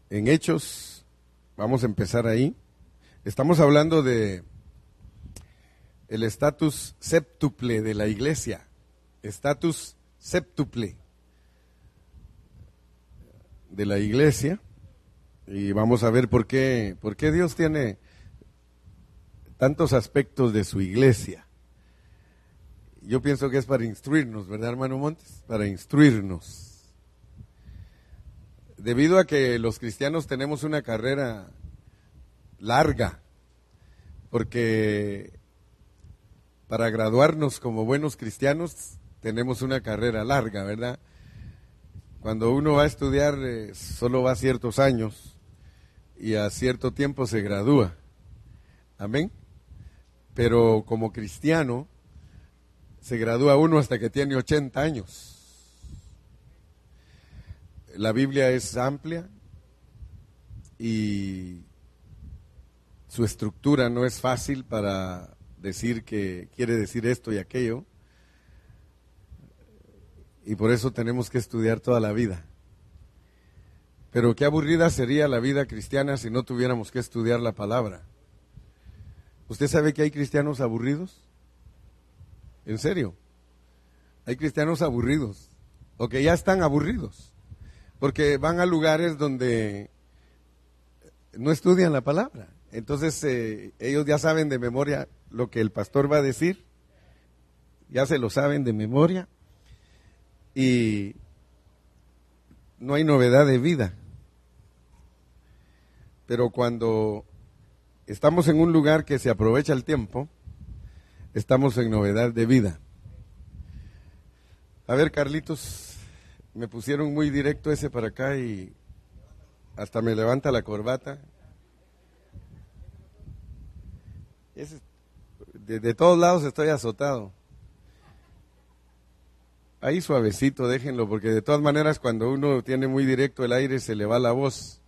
En Hechos, vamos a empezar ahí. Estamos hablando de el estatus séptuple de la iglesia. Estatus séptuple de la iglesia. Y vamos a ver por qué Dios tiene tantos aspectos de su iglesia. Yo pienso que es para instruirnos, ¿verdad, hermano Montes? Para instruirnos. Debido a que los cristianos tenemos una carrera larga, porque para graduarnos como buenos cristianos tenemos una carrera larga, ¿verdad? Cuando uno va a estudiar solo va ciertos años y a cierto tiempo se gradúa. Amén. Pero como cristiano se gradúa uno hasta que tiene 80 años. La Biblia es amplia y su estructura no es fácil para decir que quiere decir esto y aquello. Y por eso tenemos que estudiar toda la vida. Pero qué aburrida sería la vida cristiana si no tuviéramos que estudiar la palabra. ¿Usted sabe que hay cristianos aburridos? ¿En serio? Hay cristianos aburridos, o que ya están aburridos, porque van a lugares donde no estudian la palabra. Entonces ellos ya saben de memoria lo que el pastor va a decir, ya se lo saben de memoria, y no hay novedad de vida. Pero cuando estamos en un lugar que se aprovecha el tiempo, estamos en novedad de vida. A ver, Carlitos, me pusieron muy directo ese para acá y hasta me levanta la corbata. De todos lados estoy azotado. Ahí suavecito, déjenlo, porque de todas maneras cuando uno tiene muy directo el aire se le va la voz.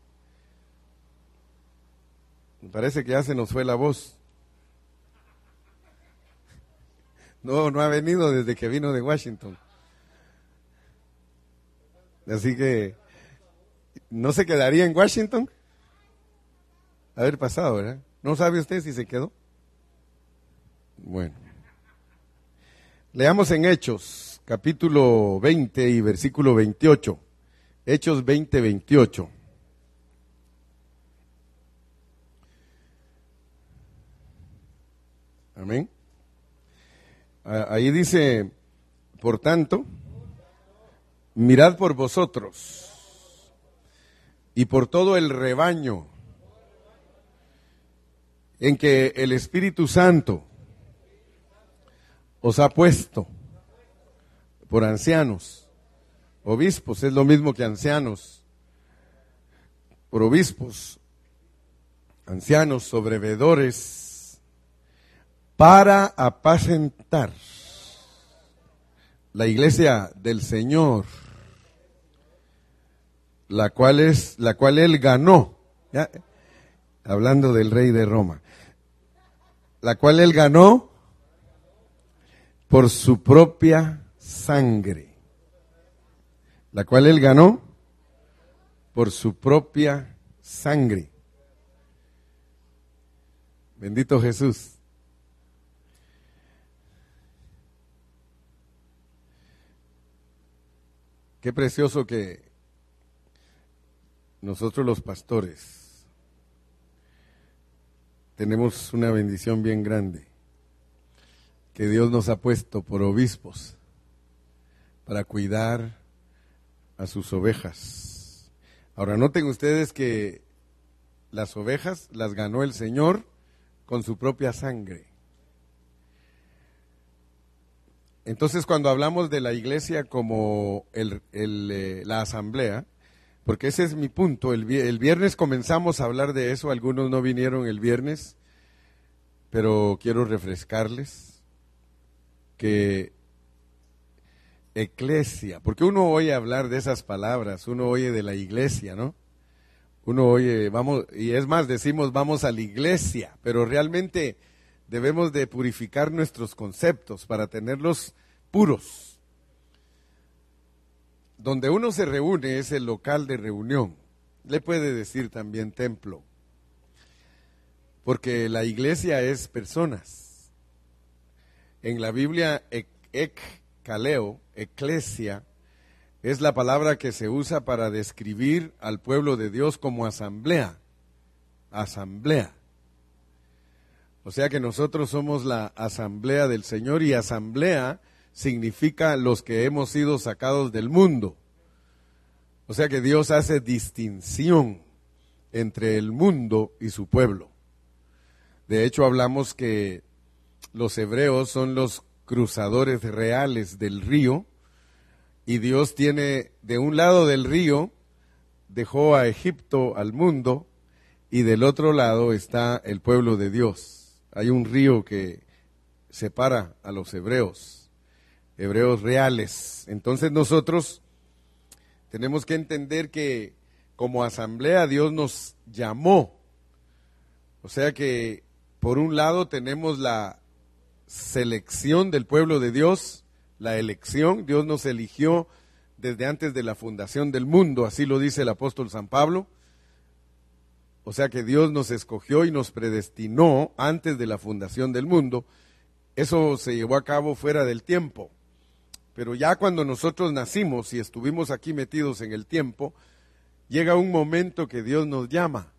Me parece que ya se nos fue la voz. No ha venido desde que vino de Washington. Así que, ¿no se quedaría en Washington? Haber pasado, ¿verdad? ¿No sabe usted si se quedó? Bueno. Leamos en Hechos, capítulo 20 y versículo 28. Hechos 20, 28. Amén. Ahí dice, por tanto, mirad por vosotros y por todo el rebaño en que el Espíritu Santo os ha puesto por ancianos, obispos, es lo mismo que ancianos, por obispos, ancianos, sobreveedores, para apacentar la iglesia del Señor, la cual él ganó, ¿ya? Hablando del rey de Roma, la cual él ganó por su propia sangre, la cual él ganó por su propia sangre. Bendito Jesús. Qué precioso que nosotros los pastores tenemos una bendición bien grande, que Dios nos ha puesto por obispos para cuidar a sus ovejas. Ahora noten ustedes que las ovejas las ganó el Señor con su propia sangre. Entonces, cuando hablamos de la iglesia como la asamblea, porque ese es mi punto, el viernes comenzamos a hablar de eso, algunos no vinieron el viernes, pero quiero refrescarles que eclesia, porque uno oye hablar de esas palabras, uno oye de la iglesia, ¿no? Uno oye, vamos, y es más, decimos vamos a la iglesia, pero realmente debemos de purificar nuestros conceptos para tenerlos puros. Donde uno se reúne es el local de reunión. Le puede decir también templo, porque la iglesia es personas. En la Biblia, ekkaleo, eclesia, es la palabra que se usa para describir al pueblo de Dios como asamblea. Asamblea. O sea que nosotros somos la asamblea del Señor, y asamblea significa los que hemos sido sacados del mundo. O sea que Dios hace distinción entre el mundo y su pueblo. De hecho, hablamos que los hebreos son los cruzadores reales del río, y Dios tiene, de un lado del río, dejó a Egipto, al mundo, y del otro lado está el pueblo de Dios. Hay un río que separa a los hebreos reales. Entonces nosotros tenemos que entender que como asamblea Dios nos llamó. O sea que por un lado tenemos la selección del pueblo de Dios, la elección. Dios nos eligió desde antes de la fundación del mundo, así lo dice el apóstol San Pablo. O sea que Dios nos escogió y nos predestinó antes de la fundación del mundo. Eso se llevó a cabo fuera del tiempo. Pero ya cuando nosotros nacimos y estuvimos aquí metidos en el tiempo, llega un momento que Dios nos llama.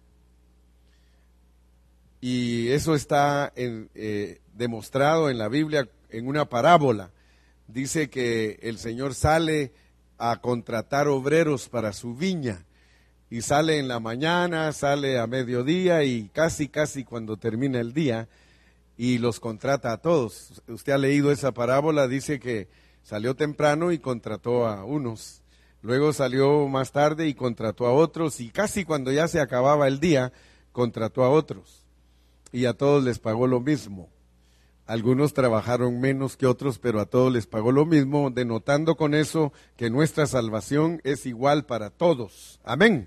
Y eso está demostrado en la Biblia en una parábola. Dice que el Señor sale a contratar obreros para su viña, y sale en la mañana, sale a mediodía y casi cuando termina el día, y los contrata a todos. Usted ha leído esa parábola, dice que salió temprano y contrató a unos, luego salió más tarde y contrató a otros, y casi cuando ya se acababa el día, contrató a otros, y a todos les pagó lo mismo. Algunos trabajaron menos que otros, pero a todos les pagó lo mismo, denotando con eso que nuestra salvación es igual para todos. Amén.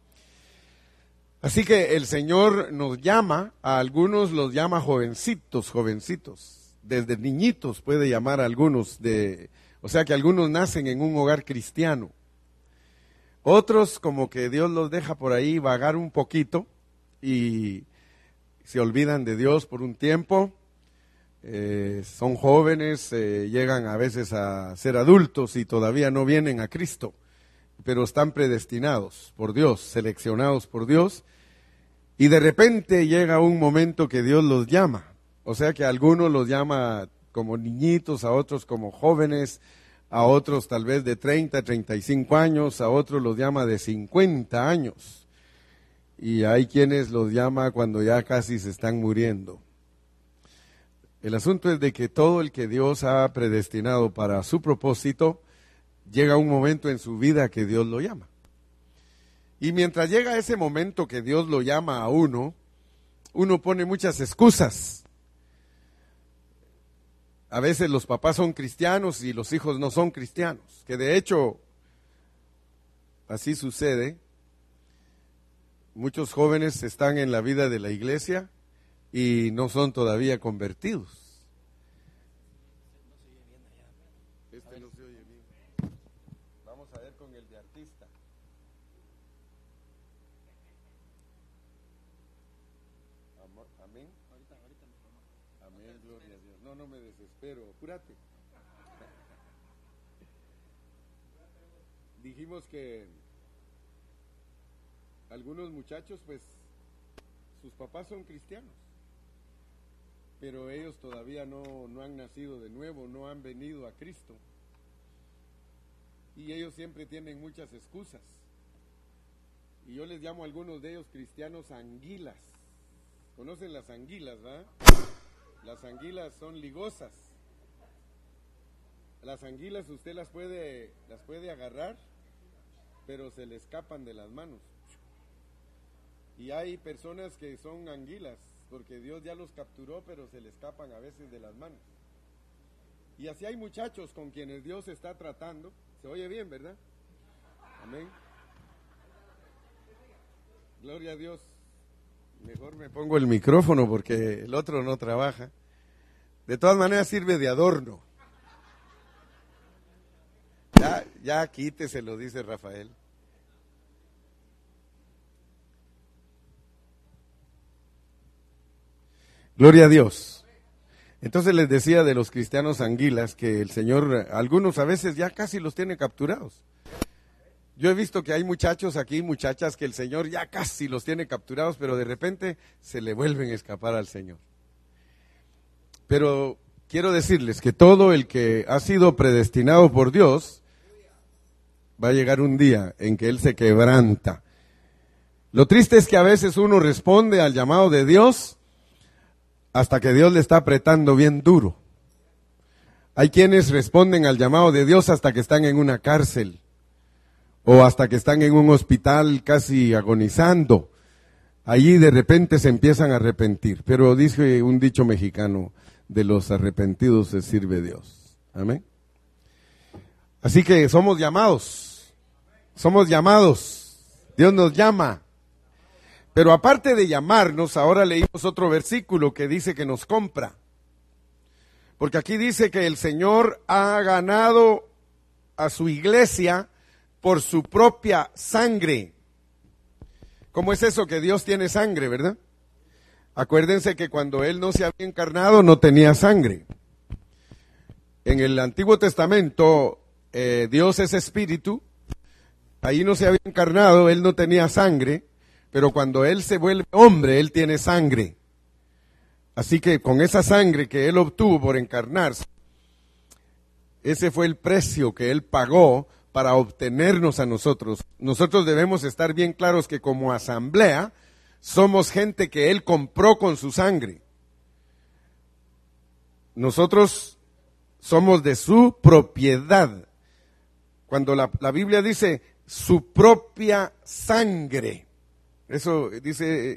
Así que el Señor nos llama, a algunos los llama jovencitos. Desde niñitos puede llamar a algunos, o sea que algunos nacen en un hogar cristiano. Otros como que Dios los deja por ahí vagar un poquito y se olvidan de Dios por un tiempo. Son jóvenes, llegan a veces a ser adultos y todavía no vienen a Cristo, pero están predestinados por Dios, seleccionados por Dios, y de repente llega un momento que Dios los llama. O sea que a algunos los llama como niñitos, a otros como jóvenes, a otros tal vez de 30, 35 años, a otros los llama de 50 años, y hay quienes los llama cuando ya casi se están muriendo. El asunto es de que todo el que Dios ha predestinado para su propósito, llega un momento en su vida que Dios lo llama. Y mientras llega ese momento que Dios lo llama a uno pone muchas excusas. A veces los papás son cristianos y los hijos no son cristianos, que de hecho así sucede. Muchos jóvenes están en la vida de la iglesia y no son todavía convertidos. Este no se oye bien. Vamos a ver con el de artista. Amén. Amén, gloria a Dios. No me desespero, apúrate. Dijimos que algunos muchachos, pues, sus papás son cristianos, pero ellos todavía no han nacido de nuevo, no han venido a Cristo. Y ellos siempre tienen muchas excusas. Y yo les llamo a algunos de ellos cristianos anguilas. ¿Conocen las anguilas, verdad? Las anguilas son ligosas. Las anguilas usted las puede agarrar, pero se le escapan de las manos. Y hay personas que son anguilas, porque Dios ya los capturó, pero se le escapan a veces de las manos. Y así hay muchachos con quienes Dios está tratando. Se oye bien, ¿verdad? Amén. Gloria a Dios. Mejor me pongo el micrófono porque el otro no trabaja. De todas maneras sirve de adorno. Ya quíteselo, dice Rafael. Gloria a Dios. Entonces les decía de los cristianos anguilas que el Señor, algunos a veces ya casi los tiene capturados. Yo he visto que hay muchachos aquí, muchachas, que el Señor ya casi los tiene capturados, pero de repente se le vuelven a escapar al Señor. Pero quiero decirles que todo el que ha sido predestinado por Dios, va a llegar un día en que Él se quebranta. Lo triste es que a veces uno responde al llamado de Dios hasta que Dios le está apretando bien duro. Hay quienes responden al llamado de Dios hasta que están en una cárcel o hasta que están en un hospital casi agonizando. Allí de repente se empiezan a arrepentir. Pero dice un dicho mexicano, de los arrepentidos se sirve Dios. Amén. Así que somos llamados. Dios nos llama. Pero aparte de llamarnos, ahora leímos otro versículo que dice que nos compra. Porque aquí dice que el Señor ha ganado a su iglesia por su propia sangre. ¿Cómo es eso que Dios tiene sangre, verdad? Acuérdense que cuando Él no se había encarnado no tenía sangre. En el Antiguo Testamento Dios es espíritu, ahí no se había encarnado, Él no tenía sangre, pero cuando Él se vuelve hombre, Él tiene sangre. Así que con esa sangre que Él obtuvo por encarnarse, ese fue el precio que Él pagó para obtenernos a nosotros. Nosotros debemos estar bien claros que como asamblea, somos gente que Él compró con su sangre. Nosotros somos de su propiedad. Cuando la Biblia dice su propia sangre, eso dice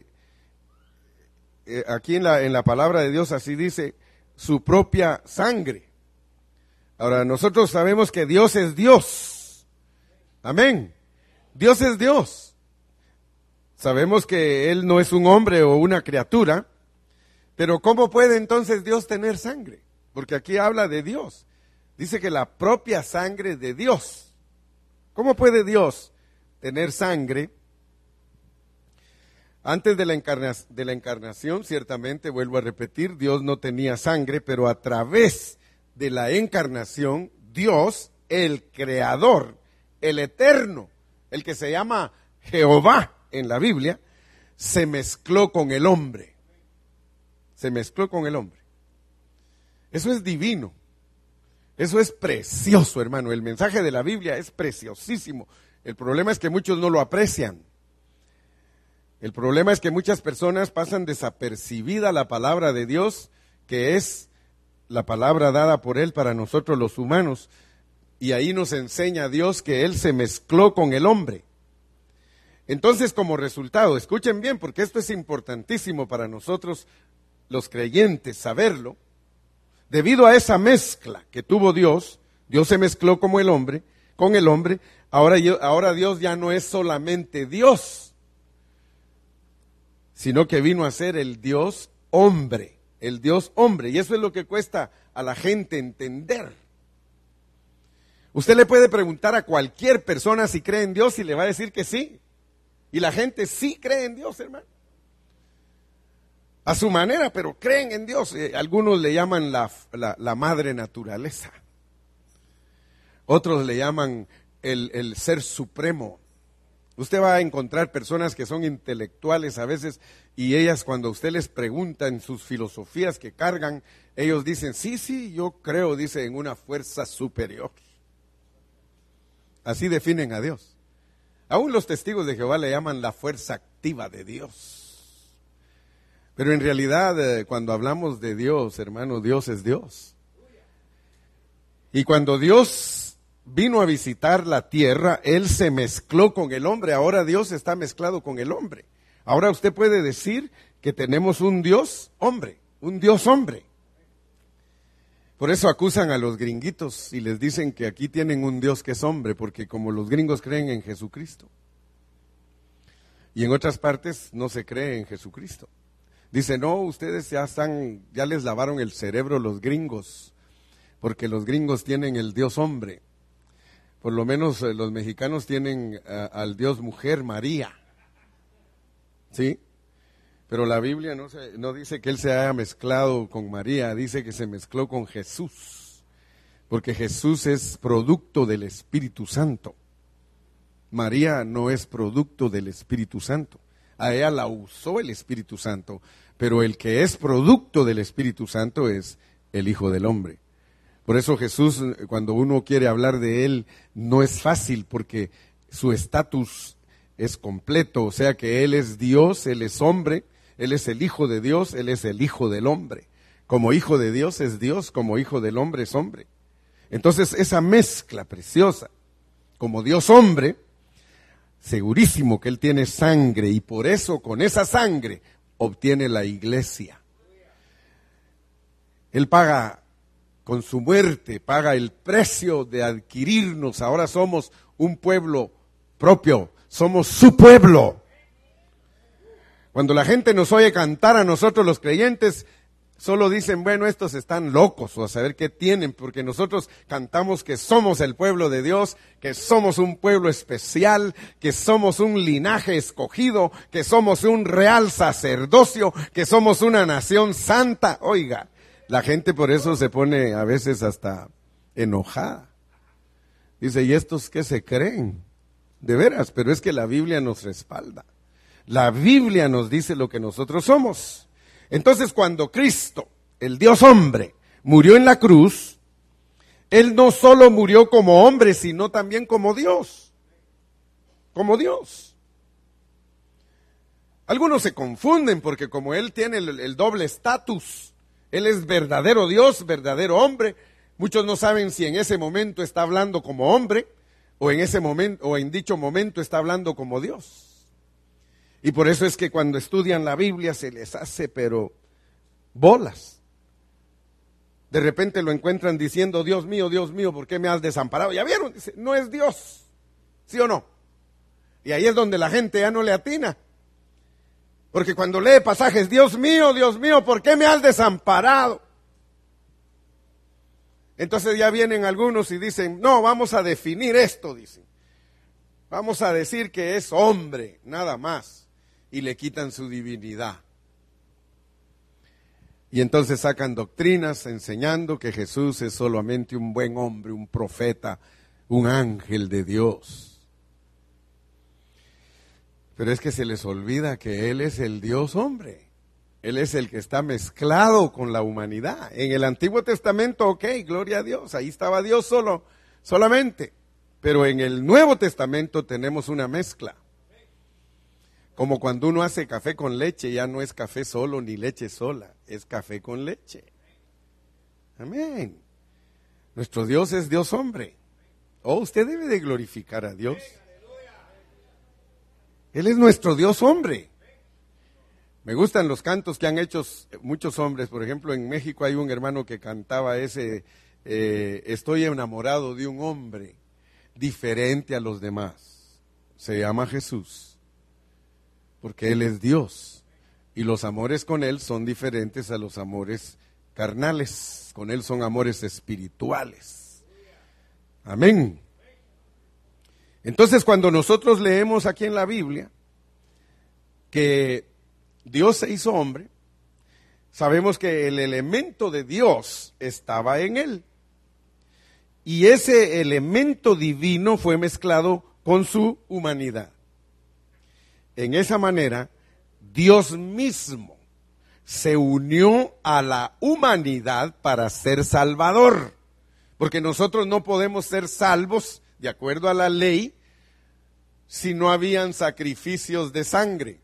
aquí en la palabra de Dios, así dice, su propia sangre. Ahora, nosotros sabemos que Dios es Dios. Amén. Dios es Dios. Sabemos que Él no es un hombre o una criatura, pero ¿cómo puede entonces Dios tener sangre? Porque aquí habla de Dios. Dice que la propia sangre de Dios. ¿Cómo puede Dios tener sangre? Antes de la encarnación, ciertamente, vuelvo a repetir, Dios no tenía sangre, pero a través de la encarnación, Dios, el creador, el eterno, el que se llama Jehová en la Biblia, se mezcló con el hombre. Se mezcló con el hombre. Eso es divino. Eso es precioso, hermano. El mensaje de la Biblia es preciosísimo. El problema es que muchos no lo aprecian. El problema es que muchas personas pasan desapercibida la palabra de Dios, que es la palabra dada por Él para nosotros los humanos. Y ahí nos enseña Dios que Él se mezcló con el hombre. Entonces, como resultado, escuchen bien, porque esto es importantísimo para nosotros los creyentes saberlo. Debido a esa mezcla que tuvo Dios, Dios se mezcló como el hombre, con el hombre. Ahora Dios ya no es solamente Dios, sino que vino a ser el Dios hombre, el Dios hombre. Y eso es lo que cuesta a la gente entender. Usted le puede preguntar a cualquier persona si cree en Dios y le va a decir que sí. Y la gente sí cree en Dios, hermano. A su manera, pero creen en Dios. Algunos le llaman la madre naturaleza. Otros le llaman el ser supremo. Usted va a encontrar personas que son intelectuales a veces y ellas cuando usted les pregunta en sus filosofías que cargan, ellos dicen, sí, yo creo, dice, en una fuerza superior. Así definen a Dios. Aún los testigos de Jehová le llaman la fuerza activa de Dios. Pero en realidad, cuando hablamos de Dios, hermano, Dios es Dios. Y cuando Dios vino a visitar la tierra, Él se mezcló con el hombre. Ahora Dios está mezclado con el hombre. Ahora usted puede decir que tenemos un Dios hombre, un Dios hombre. Por eso acusan a los gringuitos y les dicen que aquí tienen un Dios que es hombre, porque como los gringos creen en Jesucristo. Y en otras partes no se cree en Jesucristo. Dice, no, ustedes ya les lavaron el cerebro los gringos, porque los gringos tienen el Dios hombre. Por lo menos los mexicanos tienen al Dios mujer, María. ¿Sí? Pero la Biblia no dice que él se haya mezclado con María, dice que se mezcló con Jesús, porque Jesús es producto del Espíritu Santo. María no es producto del Espíritu Santo, a ella la usó el Espíritu Santo, pero el que es producto del Espíritu Santo es el Hijo del Hombre. Por eso Jesús, cuando uno quiere hablar de él, no es fácil, porque su estatus es completo, o sea que él es Dios, él es hombre, él es el Hijo de Dios, él es el Hijo del Hombre. Como Hijo de Dios es Dios, como Hijo del Hombre es hombre. Entonces esa mezcla preciosa, como Dios hombre, segurísimo que él tiene sangre, y por eso con esa sangre obtiene la iglesia. Él paga con su muerte, paga el precio de adquirirnos. Ahora somos un pueblo propio, somos su pueblo. Cuando la gente nos oye cantar a nosotros los creyentes, solo dicen, bueno, estos están locos, o a saber qué tienen, porque nosotros cantamos que somos el pueblo de Dios, que somos un pueblo especial, que somos un linaje escogido, que somos un real sacerdocio, que somos una nación santa. Oiga, la gente por eso se pone a veces hasta enojada. Dice, ¿y estos qué se creen? De veras, pero es que la Biblia nos respalda. La Biblia nos dice lo que nosotros somos. Entonces, cuando Cristo, el Dios hombre, murió en la cruz, Él no solo murió como hombre, sino también como Dios. Como Dios. Algunos se confunden porque como Él tiene el doble estatus, Él es verdadero Dios, verdadero hombre, muchos no saben si en ese momento está hablando como hombre o en ese momento o en dicho momento está hablando como Dios. Y por eso es que cuando estudian la Biblia se les hace pero bolas. De repente lo encuentran diciendo, Dios mío, ¿por qué me has desamparado? ¿Ya vieron? Dice, no es Dios, ¿sí o no? Y ahí es donde la gente ya no le atina. Porque cuando lee pasajes, Dios mío, ¿por qué me has desamparado? Entonces ya vienen algunos y dicen, no, vamos a definir esto, dicen. Vamos a decir que es hombre, nada más. Y le quitan su divinidad. Y entonces sacan doctrinas enseñando que Jesús es solamente un buen hombre, un profeta, un ángel de Dios. Pero es que se les olvida que Él es el Dios hombre. Él es el que está mezclado con la humanidad. En el Antiguo Testamento, ok, gloria a Dios, ahí estaba Dios solamente. Pero en el Nuevo Testamento tenemos una mezcla. Como cuando uno hace café con leche, ya no es café solo ni leche sola, es café con leche. Amén. Nuestro Dios es Dios hombre. Oh, usted debe de glorificar a Dios. Él es nuestro Dios hombre. Me gustan los cantos que han hecho muchos hombres. Por ejemplo, en México hay un hermano que cantaba ese, estoy enamorado de un hombre diferente a los demás. Se llama Jesús. Porque Él es Dios y los amores con Él son diferentes a los amores carnales, con Él son amores espirituales. Amén. Entonces cuando nosotros leemos aquí en la Biblia que Dios se hizo hombre, sabemos que el elemento de Dios estaba en Él y ese elemento divino fue mezclado con su humanidad. En esa manera, Dios mismo se unió a la humanidad para ser salvador. Porque nosotros no podemos ser salvos, de acuerdo a la ley, si no habían sacrificios de sangre.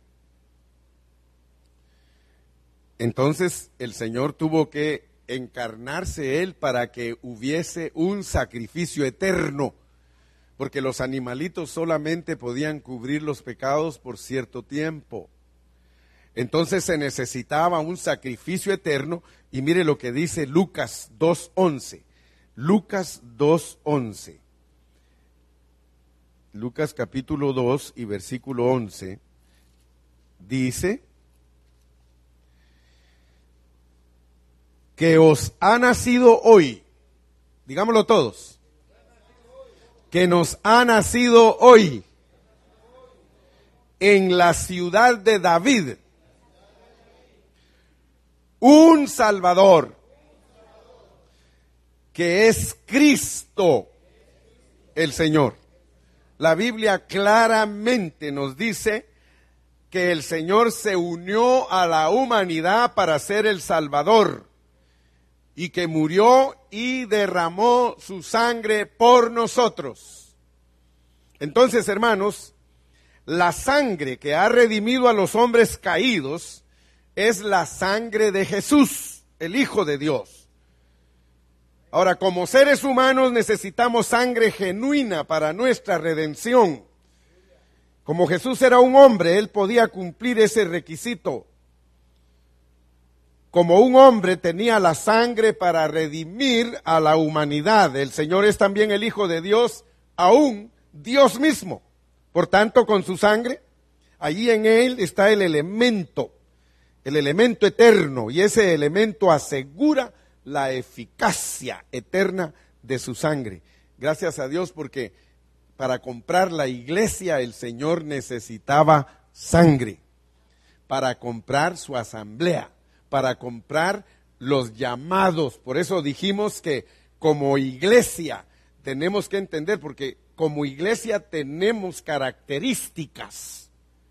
Entonces, el Señor tuvo que encarnarse Él para que hubiese un sacrificio eterno. Porque los animalitos solamente podían cubrir los pecados por cierto tiempo. Entonces se necesitaba un sacrificio eterno. Y mire lo que dice Lucas 2:11. Lucas 2:11. Lucas capítulo 2 y versículo 11. Dice que os ha nacido hoy. Digámoslo todos. Que nos ha nacido hoy en la ciudad de David un Salvador, que es Cristo el Señor. La Biblia claramente nos dice que el Señor se unió a la humanidad para ser el Salvador y que murió y derramó su sangre por nosotros. Entonces, hermanos, la sangre que ha redimido a los hombres caídos es la sangre de Jesús, el Hijo de Dios. Ahora, como seres humanos necesitamos sangre genuina para nuestra redención. Como Jesús era un hombre, Él podía cumplir ese requisito. Como un hombre tenía la sangre para redimir a la humanidad. El Señor es también el Hijo de Dios, aún Dios mismo. Por tanto, con su sangre, allí en Él está el elemento eterno, y ese elemento asegura la eficacia eterna de su sangre. Gracias a Dios, porque para comprar la iglesia el Señor necesitaba sangre, para comprar su asamblea, para comprar los llamados. Por eso dijimos que como iglesia tenemos que entender, porque como iglesia tenemos características.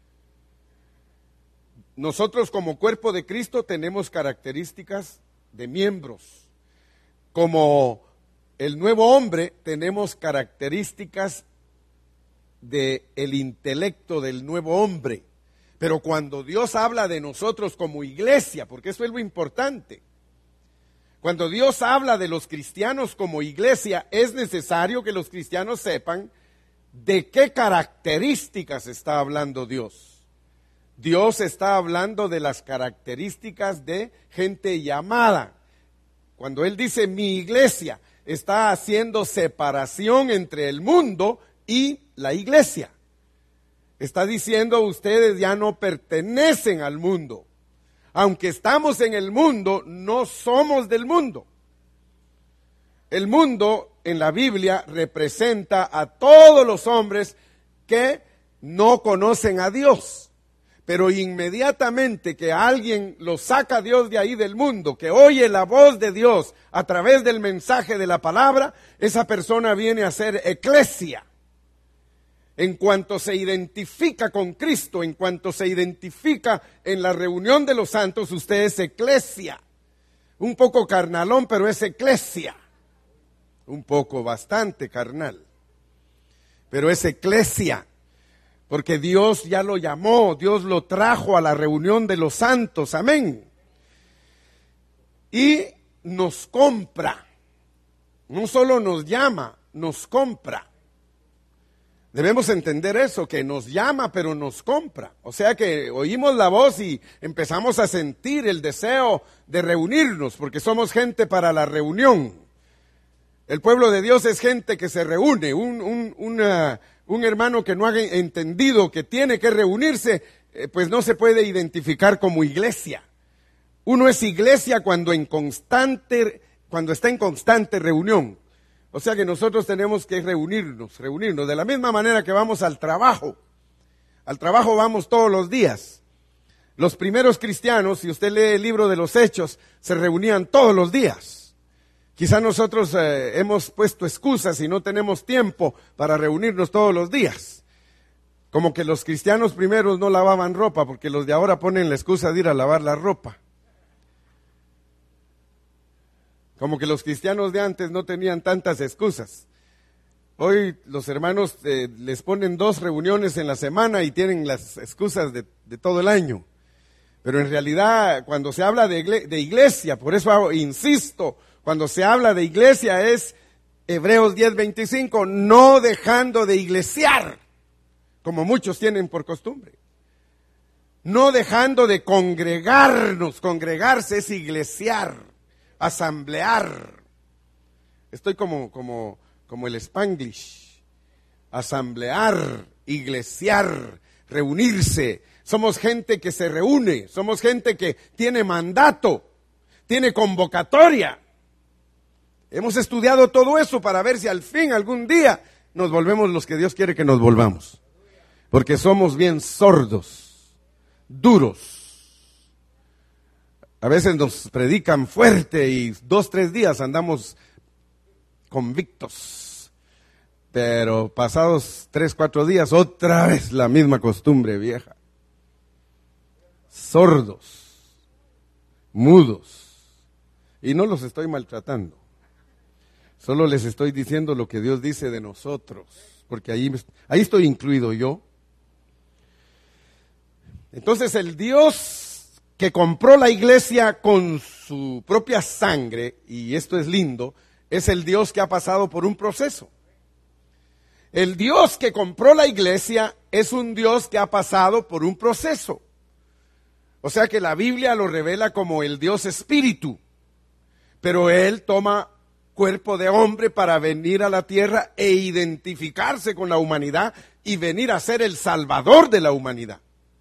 Nosotros como cuerpo de Cristo tenemos características de miembros. Como el nuevo hombre tenemos características del intelecto del nuevo hombre. Pero cuando Dios habla de nosotros como iglesia, porque eso es lo importante, cuando Dios habla de los cristianos como iglesia, es necesario que los cristianos sepan de qué características está hablando Dios. Dios está hablando de las características de gente llamada. Cuando Él dice mi iglesia, está haciendo separación entre el mundo y la iglesia. Está diciendo, ustedes ya no pertenecen al mundo. Aunque estamos en el mundo, no somos del mundo. El mundo en la Biblia representa a todos los hombres que no conocen a Dios. Pero inmediatamente que alguien lo saca a Dios de ahí del mundo, que oye la voz de Dios a través del mensaje de la palabra, esa persona viene a ser eclesia. En cuanto se identifica con Cristo, en cuanto se identifica en la reunión de los santos, usted es eclesia. Un poco carnalón, pero es eclesia. Un poco, bastante carnal. Pero es eclesia. Porque Dios ya lo llamó, Dios lo trajo a la reunión de los santos, amén. Y nos compra, no solo nos llama, nos compra. Debemos entender eso, que nos llama pero nos compra. O sea que oímos la voz y empezamos a sentir el deseo de reunirnos, porque somos gente para la reunión. El pueblo de Dios es gente que se reúne, un hermano que no ha entendido que tiene que reunirse, pues no se puede identificar como iglesia. Uno es iglesia cuando está en constante reunión. O sea que nosotros tenemos que reunirnos, de la misma manera que vamos al trabajo. Al trabajo vamos todos los días. Los primeros cristianos, si usted lee el libro de los Hechos, se reunían todos los días. Quizá nosotros hemos puesto excusas y no tenemos tiempo para reunirnos todos los días. Como que los cristianos primeros no lavaban ropa, porque los de ahora ponen la excusa de ir a lavar la ropa. Como que los cristianos de antes no tenían tantas excusas. Hoy los hermanos les ponen 2 reuniones en la semana y tienen las excusas de todo el año. Pero en realidad, cuando se habla de iglesia, por eso insisto, cuando se habla de iglesia es Hebreos 10:25, no dejando de iglesiar, como muchos tienen por costumbre. No dejando de congregarnos, congregarse es iglesiar, asamblear. Estoy como el Spanglish. Asamblear, iglesiar, reunirse. Somos gente que se reúne, somos gente que tiene mandato, tiene convocatoria. Hemos estudiado todo eso para ver si al fin, algún día, nos volvemos los que Dios quiere que nos volvamos. Porque somos bien sordos, duros. A veces nos predican fuerte y 2, 3 días andamos convictos. Pero pasados 3, 4 días, otra vez la misma costumbre vieja. Sordos, mudos. Y no los estoy maltratando. Solo les estoy diciendo lo que Dios dice de nosotros. Porque ahí estoy incluido yo. Entonces el Dios que compró la iglesia con su propia sangre, y esto es lindo, es el Dios que ha pasado por un proceso. El Dios que compró la iglesia es un Dios que ha pasado por un proceso. O sea que la Biblia lo revela como el Dios espíritu, pero Él toma cuerpo de hombre para venir a la tierra e identificarse con la humanidad y venir a ser el salvador de la humanidad.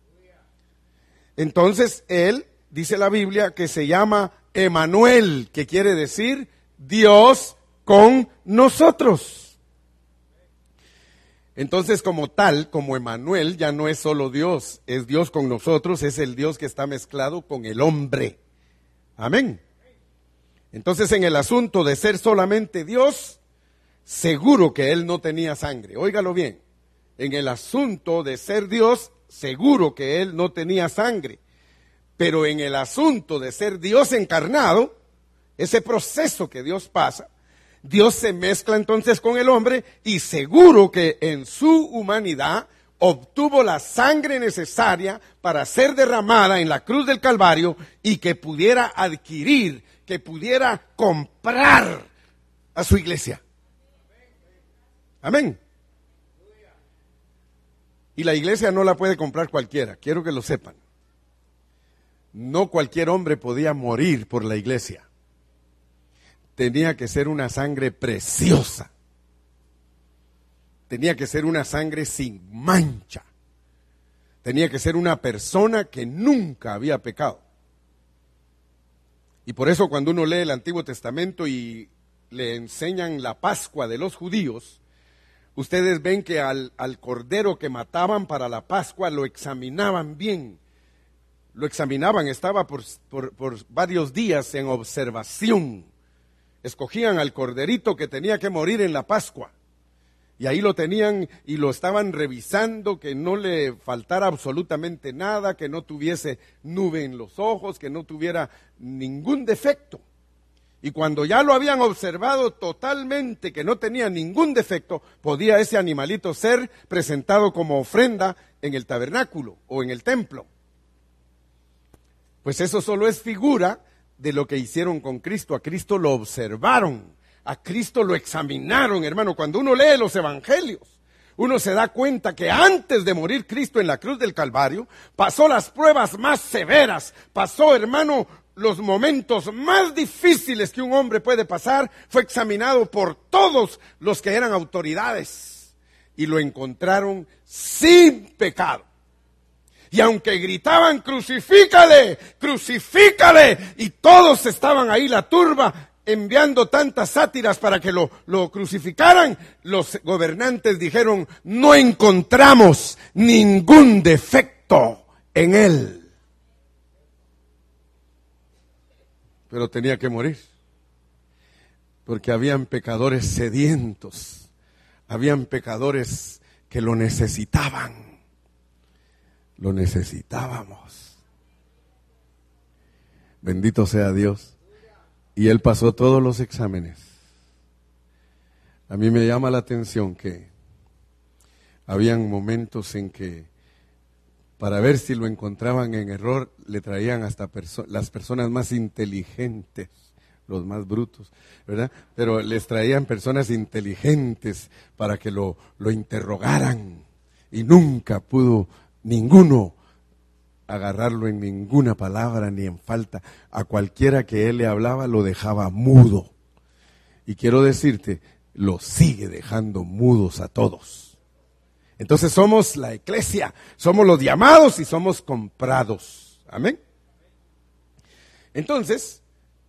Entonces Él, dice la Biblia, que se llama Emanuel, que quiere decir Dios con nosotros. Entonces, como tal, como Emanuel, ya no es solo Dios, es Dios con nosotros, es el Dios que está mezclado con el hombre. Amén. Entonces, en el asunto de ser solamente Dios, seguro que Él no tenía sangre. Óigalo bien. En el asunto de ser Dios, seguro que Él no tenía sangre. Pero en el asunto de ser Dios encarnado, ese proceso que Dios pasa, Dios se mezcla entonces con el hombre y seguro que en su humanidad obtuvo la sangre necesaria para ser derramada en la cruz del Calvario y que pudiera adquirir, que pudiera comprar a su iglesia. Amén. Y la iglesia no la puede comprar cualquiera, quiero que lo sepan. No cualquier hombre podía morir por la iglesia. Tenía que ser una sangre preciosa. Tenía que ser una sangre sin mancha. Tenía que ser una persona que nunca había pecado. Y por eso cuando uno lee el Antiguo Testamento y le enseñan la Pascua de los judíos, ustedes ven que al cordero que mataban para la Pascua lo examinaban bien. Lo examinaban, estaba por varios días en observación. Escogían al corderito que tenía que morir en la Pascua. Y ahí lo tenían y lo estaban revisando, que no le faltara absolutamente nada, que no tuviese nube en los ojos, que no tuviera ningún defecto. Y cuando ya lo habían observado totalmente, que no tenía ningún defecto, podía ese animalito ser presentado como ofrenda en el tabernáculo o en el templo. Pues eso solo es figura de lo que hicieron con Cristo. A Cristo lo observaron, a Cristo lo examinaron, hermano. Cuando uno lee los evangelios, uno se da cuenta que antes de morir Cristo en la cruz del Calvario, pasó las pruebas más severas, pasó, hermano, los momentos más difíciles que un hombre puede pasar. Fue examinado por todos los que eran autoridades y lo encontraron sin pecado. Y aunque gritaban, crucifícale, crucifícale, y todos estaban ahí, la turba, enviando tantas sátiras para que lo crucificaran, los gobernantes dijeron, no encontramos ningún defecto en él. Pero tenía que morir, porque habían pecadores sedientos, habían pecadores que lo necesitaban. Lo necesitábamos. Bendito sea Dios. Y Él pasó todos los exámenes. A mí me llama la atención que habían momentos en que para ver si lo encontraban en error, le traían hasta las personas más inteligentes, los más brutos, ¿verdad? Pero les traían personas inteligentes para que lo interrogaran. Y nunca pudo ninguno agarrarlo en ninguna palabra ni en falta. A cualquiera que él le hablaba lo dejaba mudo. Y quiero decirte, lo sigue dejando mudos a todos. Entonces somos la iglesia, somos los llamados y somos comprados. Amén. Entonces,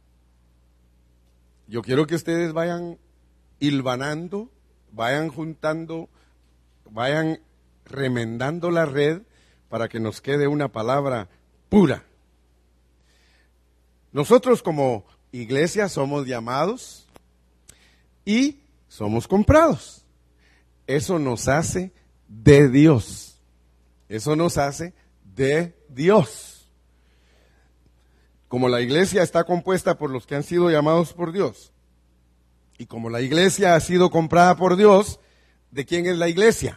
yo quiero que ustedes vayan hilvanando, vayan juntando, vayan remendando la red para que nos quede una palabra pura. Nosotros como iglesia somos llamados y somos comprados. Eso nos hace de Dios. Eso nos hace de Dios. Como la iglesia está compuesta por los que han sido llamados por Dios, y como la iglesia ha sido comprada por Dios, ¿de quién es la iglesia?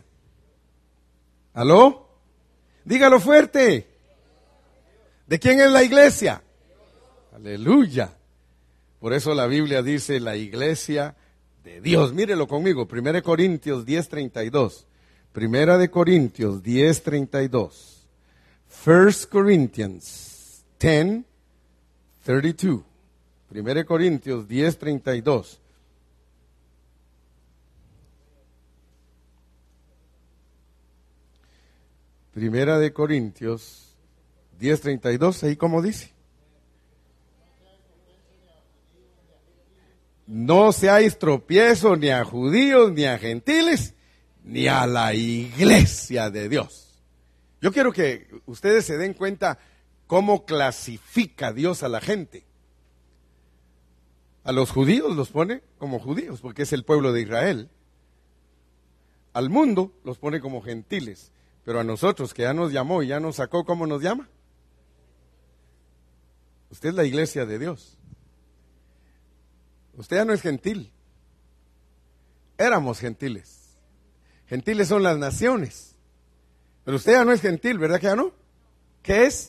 ¿Aló? Dígalo fuerte. ¿De quién es la iglesia? Aleluya. Por eso la Biblia dice la iglesia de Dios. Mírelo conmigo, 1 Corintios 10:32. 1 Corintios 10:32. 1 Corinthians 10:32. 1 Corintios 10:32. Primera de Corintios 10:32, ahí como dice. No seáis tropiezo ni a judíos, ni a gentiles, ni a la iglesia de Dios. Yo quiero que ustedes se den cuenta cómo clasifica Dios a la gente. A los judíos los pone como judíos, porque es el pueblo de Israel. Al mundo los pone como gentiles. Pero a nosotros, que ya nos llamó y ya nos sacó, ¿cómo nos llama? Usted es la iglesia de Dios. Usted ya no es gentil. Éramos gentiles. Gentiles son las naciones. Pero usted ya no es gentil, ¿verdad que ya no? ¿Qué es?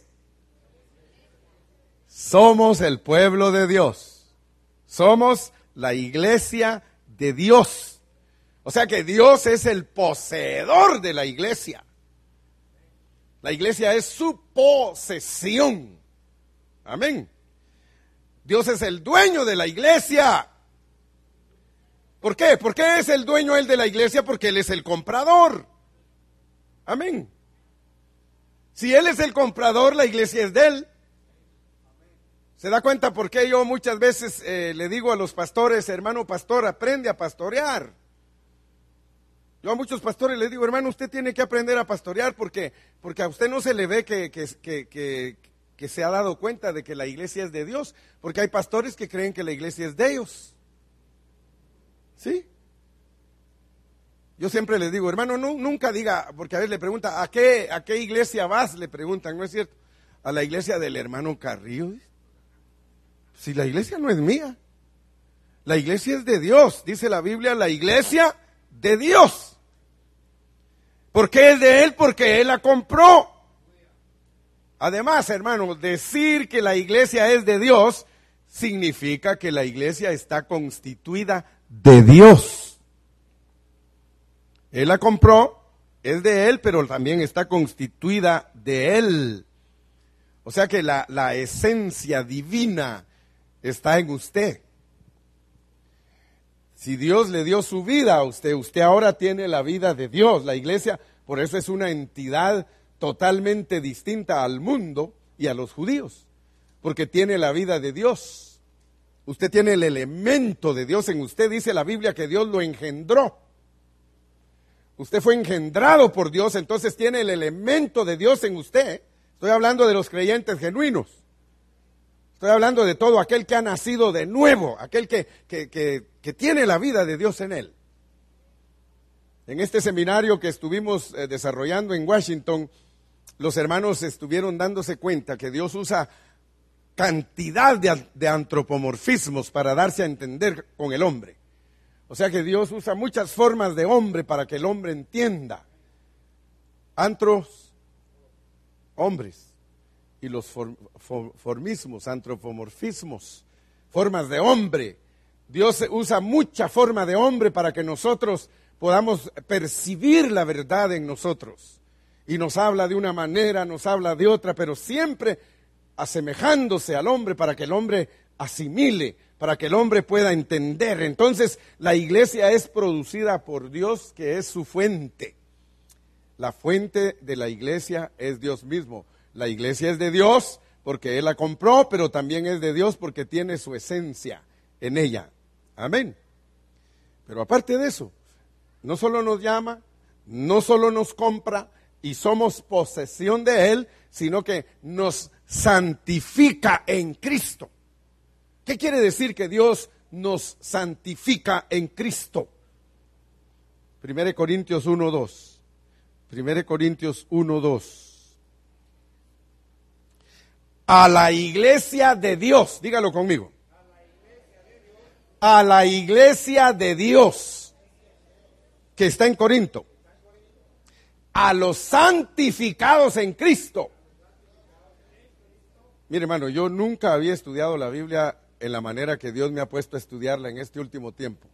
Somos el pueblo de Dios. Somos la iglesia de Dios. O sea que Dios es el poseedor de la iglesia. La iglesia es su posesión. Amén. Dios es el dueño de la iglesia. ¿Por qué? ¿Por qué es el dueño él de la iglesia? Porque él es el comprador. Amén. Si él es el comprador, la iglesia es de él. ¿Se da cuenta por qué yo muchas veces le digo a los pastores, hermano pastor, aprende a pastorear? Yo a muchos pastores les digo, hermano, usted tiene que aprender a pastorear porque a usted no se le ve que se ha dado cuenta de que la iglesia es de Dios, porque hay pastores que creen que la iglesia es de ellos. ¿Sí? Yo siempre les digo, hermano, nunca diga, porque a veces le pregunta, ¿a qué iglesia vas? Le preguntan, ¿no es cierto? A la iglesia del hermano Carrillo. Si la iglesia no es mía, la iglesia es de Dios, dice la Biblia, la iglesia de Dios. ¿Por qué es de él? Porque él la compró. Además, hermano, decir que la iglesia es de Dios significa que la iglesia está constituida de Dios. Él la compró, es de él, pero también está constituida de él. O sea que la esencia divina está en usted. Si Dios le dio su vida a usted, usted ahora tiene la vida de Dios. La iglesia, por eso es una entidad totalmente distinta al mundo y a los judíos, porque tiene la vida de Dios. Usted tiene el elemento de Dios en usted. Dice la Biblia que Dios lo engendró. Usted fue engendrado por Dios, entonces tiene el elemento de Dios en usted. Estoy hablando de los creyentes genuinos. Estoy hablando de todo aquel que ha nacido de nuevo, aquel que tiene la vida de Dios en él. En este seminario que estuvimos desarrollando en Washington, los hermanos estuvieron dándose cuenta que Dios usa cantidad de antropomorfismos para darse a entender con el hombre. O sea que Dios usa muchas formas de hombre para que el hombre entienda. Hombres. Y los formismos, antropomorfismos, formas de hombre. Dios usa mucha forma de hombre para que nosotros podamos percibir la verdad en nosotros. Y nos habla de una manera, nos habla de otra, pero siempre asemejándose al hombre para que el hombre asimile, para que el hombre pueda entender. Entonces, la iglesia es producida por Dios, que es su fuente. La fuente de la iglesia es Dios mismo. La iglesia es de Dios porque Él la compró, pero también es de Dios porque tiene su esencia en ella. Amén. Pero aparte de eso, no solo nos llama, no solo nos compra y somos posesión de Él, sino que nos santifica en Cristo. ¿Qué quiere decir que Dios nos santifica en Cristo? 1 Corintios 1:2. 1 Corintios 1:2. A la iglesia de Dios, dígalo conmigo. A la iglesia de Dios que está en Corinto. A los santificados en Cristo. Mire, hermano, yo nunca había estudiado la Biblia en la manera que Dios me ha puesto a estudiarla en este último tiempo.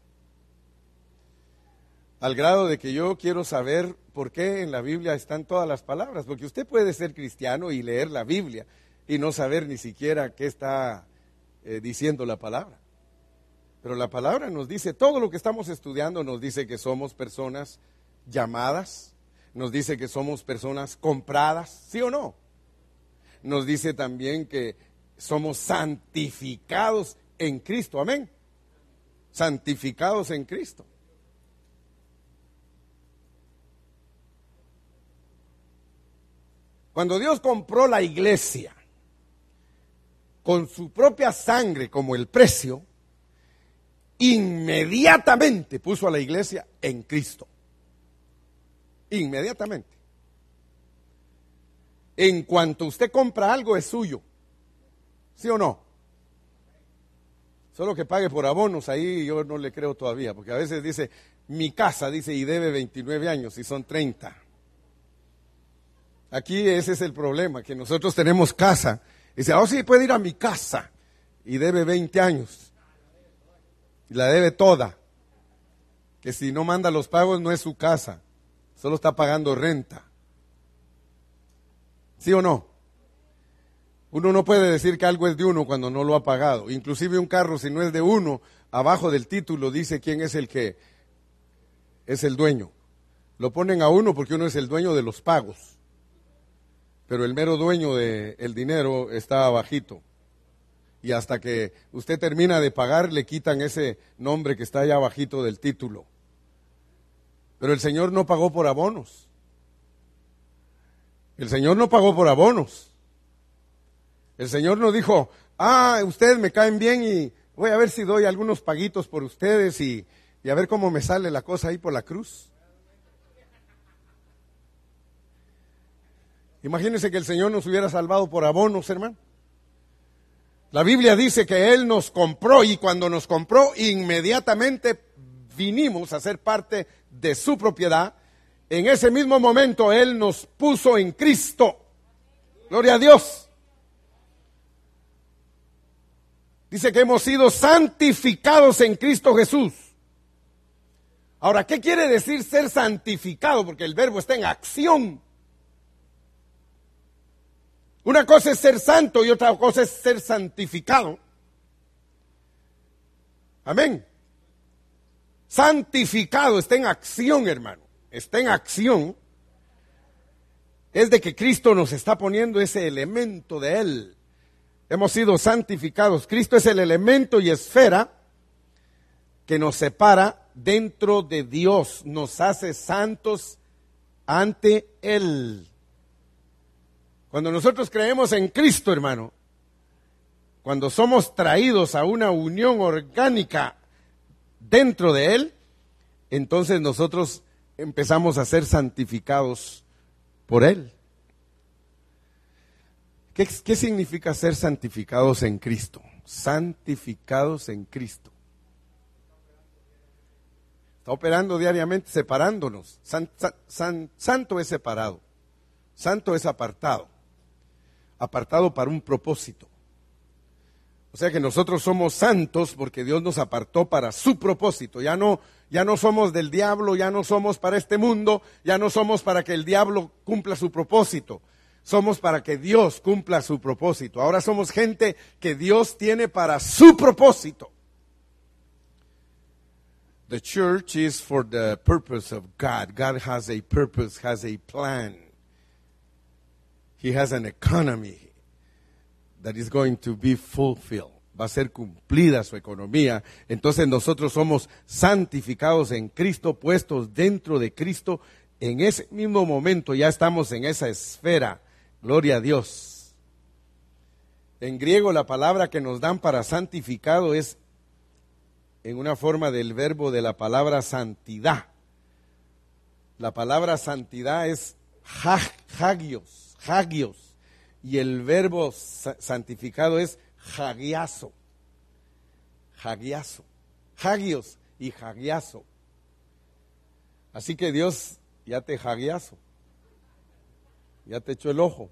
Al grado de que yo quiero saber por qué en la Biblia están todas las palabras. Porque usted puede ser cristiano y leer la Biblia y no saber ni siquiera qué está diciendo la palabra. Pero la palabra nos dice, todo lo que estamos estudiando nos dice que somos personas llamadas, nos dice que somos personas compradas, ¿sí o no? Nos dice también que somos santificados en Cristo, amén. Santificados en Cristo. Cuando Dios compró la iglesia con su propia sangre como el precio, inmediatamente puso a la iglesia en Cristo. Inmediatamente. En cuanto usted compra algo es suyo. ¿Sí o no? Solo que pague por abonos, ahí yo no le creo todavía, porque a veces dice, mi casa, dice, y debe 29 años y son 30. Aquí ese es el problema, que nosotros tenemos casa. Y dice, oh sí, puede ir a mi casa. Y debe 20 años. Y la debe toda. Que si no manda los pagos no es su casa. Solo está pagando renta. ¿Sí o no? Uno no puede decir que algo es de uno cuando no lo ha pagado. Inclusive un carro, si no es de uno, abajo del título dice quién es el que es el dueño. Lo ponen a uno porque uno es el dueño de los pagos. Pero el mero dueño del dinero está abajito. Y hasta que usted termina de pagar, le quitan ese nombre que está allá abajito del título. Pero el Señor no pagó por abonos. El Señor no pagó por abonos. El Señor no dijo, ustedes me caen bien y voy a ver si doy algunos paguitos por ustedes y a ver cómo me sale la cosa ahí por la cruz. Imagínense que el Señor nos hubiera salvado por abonos, hermano. La Biblia dice que Él nos compró y cuando nos compró inmediatamente vinimos a ser parte de su propiedad. En ese mismo momento Él nos puso en Cristo. Gloria a Dios. Dice que hemos sido santificados en Cristo Jesús. Ahora, ¿qué quiere decir ser santificado? Porque el verbo está en acción. Una cosa es ser santo y otra cosa es ser santificado. Amén. Santificado está en acción, hermano. Está en acción. Es de que Cristo nos está poniendo ese elemento de Él. Hemos sido santificados. Cristo es el elemento y esfera que nos separa dentro de Dios. Nos hace santos ante Él. Cuando nosotros creemos en Cristo, hermano, cuando somos traídos a una unión orgánica dentro de Él, entonces nosotros empezamos a ser santificados por Él. ¿Qué significa ser santificados en Cristo? Santificados en Cristo. Está operando diariamente separándonos. Santo es separado. Santo es apartado. Apartado para un propósito. O sea que nosotros somos santos porque Dios nos apartó para su propósito. Ya no somos del diablo, ya no somos para este mundo, ya no somos para que el diablo cumpla su propósito. Somos para que Dios cumpla su propósito. Ahora somos gente que Dios tiene para su propósito. The church is for the purpose of God. God has a purpose, has a plan. He has an economy that is going to be fulfilled. Va a ser cumplida su economía. Entonces nosotros somos santificados en Cristo, puestos dentro de Cristo. En ese mismo momento ya estamos en esa esfera. Gloria a Dios. En griego la palabra que nos dan para santificado es en una forma del verbo de la palabra santidad. La palabra santidad es hagios, hagios, y el verbo santificado es hagiazo, hagiazo, hagios y hagiazo. Así que Dios ya te hagiazo, ya te echó el ojo,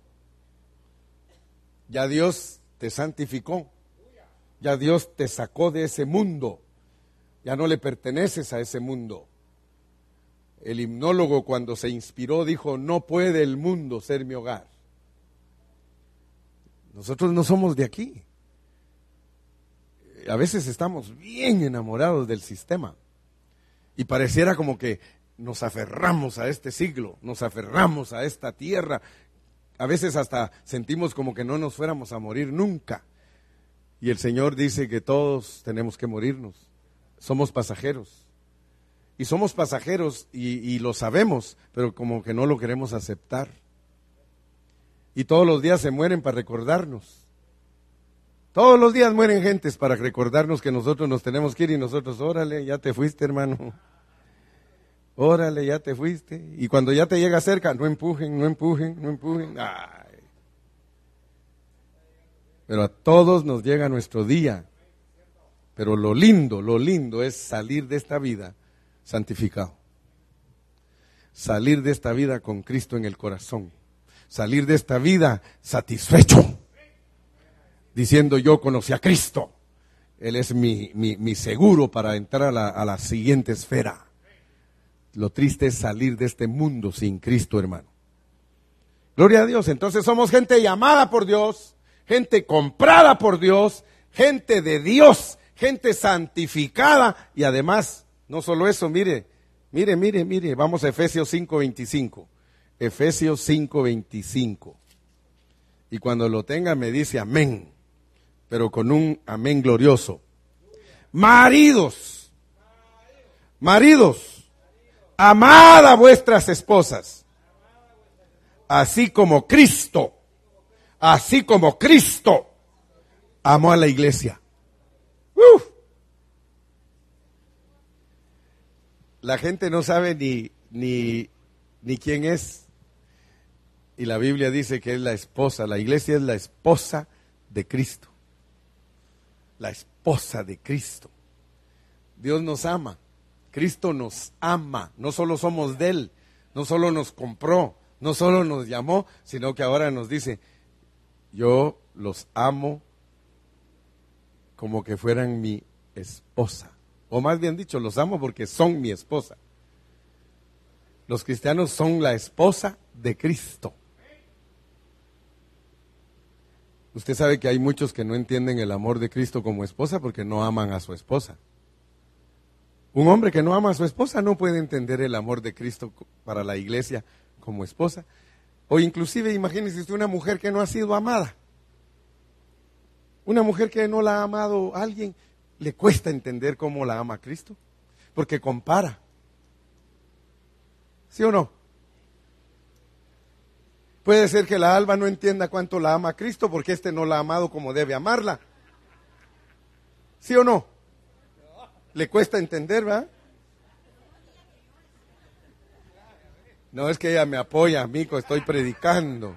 ya Dios te santificó, ya Dios te sacó de ese mundo, ya no le perteneces a ese mundo. El himnólogo cuando se inspiró dijo, no puede el mundo ser mi hogar. Nosotros no somos de aquí. A veces estamos bien enamorados del sistema y pareciera como que nos aferramos a este siglo, nos aferramos a esta tierra. A veces hasta sentimos como que no nos fuéramos a morir nunca. Y el Señor dice que todos tenemos que morirnos. Somos pasajeros. Y somos pasajeros y lo sabemos, pero como que no lo queremos aceptar. Y todos los días se mueren para recordarnos. Todos los días mueren gentes para recordarnos que nosotros nos tenemos que ir y nosotros, órale, ya te fuiste, hermano. Órale, ya te fuiste. Y cuando ya te llega cerca, no empujen, no empujen, no empujen. Ay. Pero a todos nos llega nuestro día. Pero lo lindo es salir de esta vida santificado. Salir de esta vida con Cristo en el corazón. Salir de esta vida satisfecho. Diciendo, yo conocí a Cristo. Él es mi seguro para entrar a la siguiente esfera. Lo triste es salir de este mundo sin Cristo, hermano. Gloria a Dios. Entonces somos gente llamada por Dios, gente comprada por Dios, gente de Dios, gente santificada. Y además, no solo eso, mire, vamos a Efesios 5:25. Efesios 5:25. Y cuando lo tenga me dice amén, pero con un amén glorioso. Maridos, amad a vuestras esposas, así como Cristo amó a la iglesia. La gente no sabe ni quién es. Y la Biblia dice que es la esposa, la iglesia es la esposa de Cristo. La esposa de Cristo. Dios nos ama. Cristo nos ama, no solo somos de Él, no solo nos compró, no solo nos llamó, sino que ahora nos dice, yo los amo como que fueran mi esposa. O más bien dicho, los amo porque son mi esposa. Los cristianos son la esposa de Cristo. Usted sabe que hay muchos que no entienden el amor de Cristo como esposa porque no aman a su esposa. Un hombre que no ama a su esposa no puede entender el amor de Cristo para la iglesia como esposa. O inclusive, imagínese usted una mujer que no ha sido amada. Una mujer que no la ha amado a alguien, le cuesta entender cómo la ama Cristo. Porque compara. ¿Sí o no? Puede ser que la Alba no entienda cuánto la ama Cristo porque éste no la ha amado como debe amarla. ¿Sí o no? Le cuesta entender, ¿verdad? No, es que ella me apoya, amigo, estoy predicando.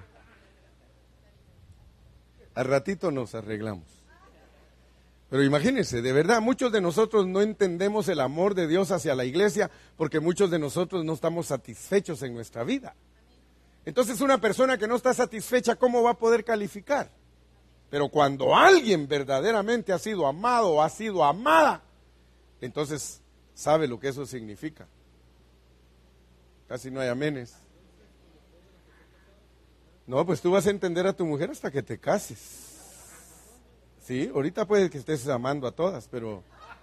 Al ratito nos arreglamos. Pero imagínense, de verdad, muchos de nosotros no entendemos el amor de Dios hacia la iglesia porque muchos de nosotros no estamos satisfechos en nuestra vida. Entonces una persona que no está satisfecha, ¿cómo va a poder calificar? Pero cuando alguien verdaderamente ha sido amado o ha sido amada, entonces sabe lo que eso significa. Casi no hay amenes. No, pues tú vas a entender a tu mujer hasta que te cases. Sí, ahorita puede que estés amando a todas, pero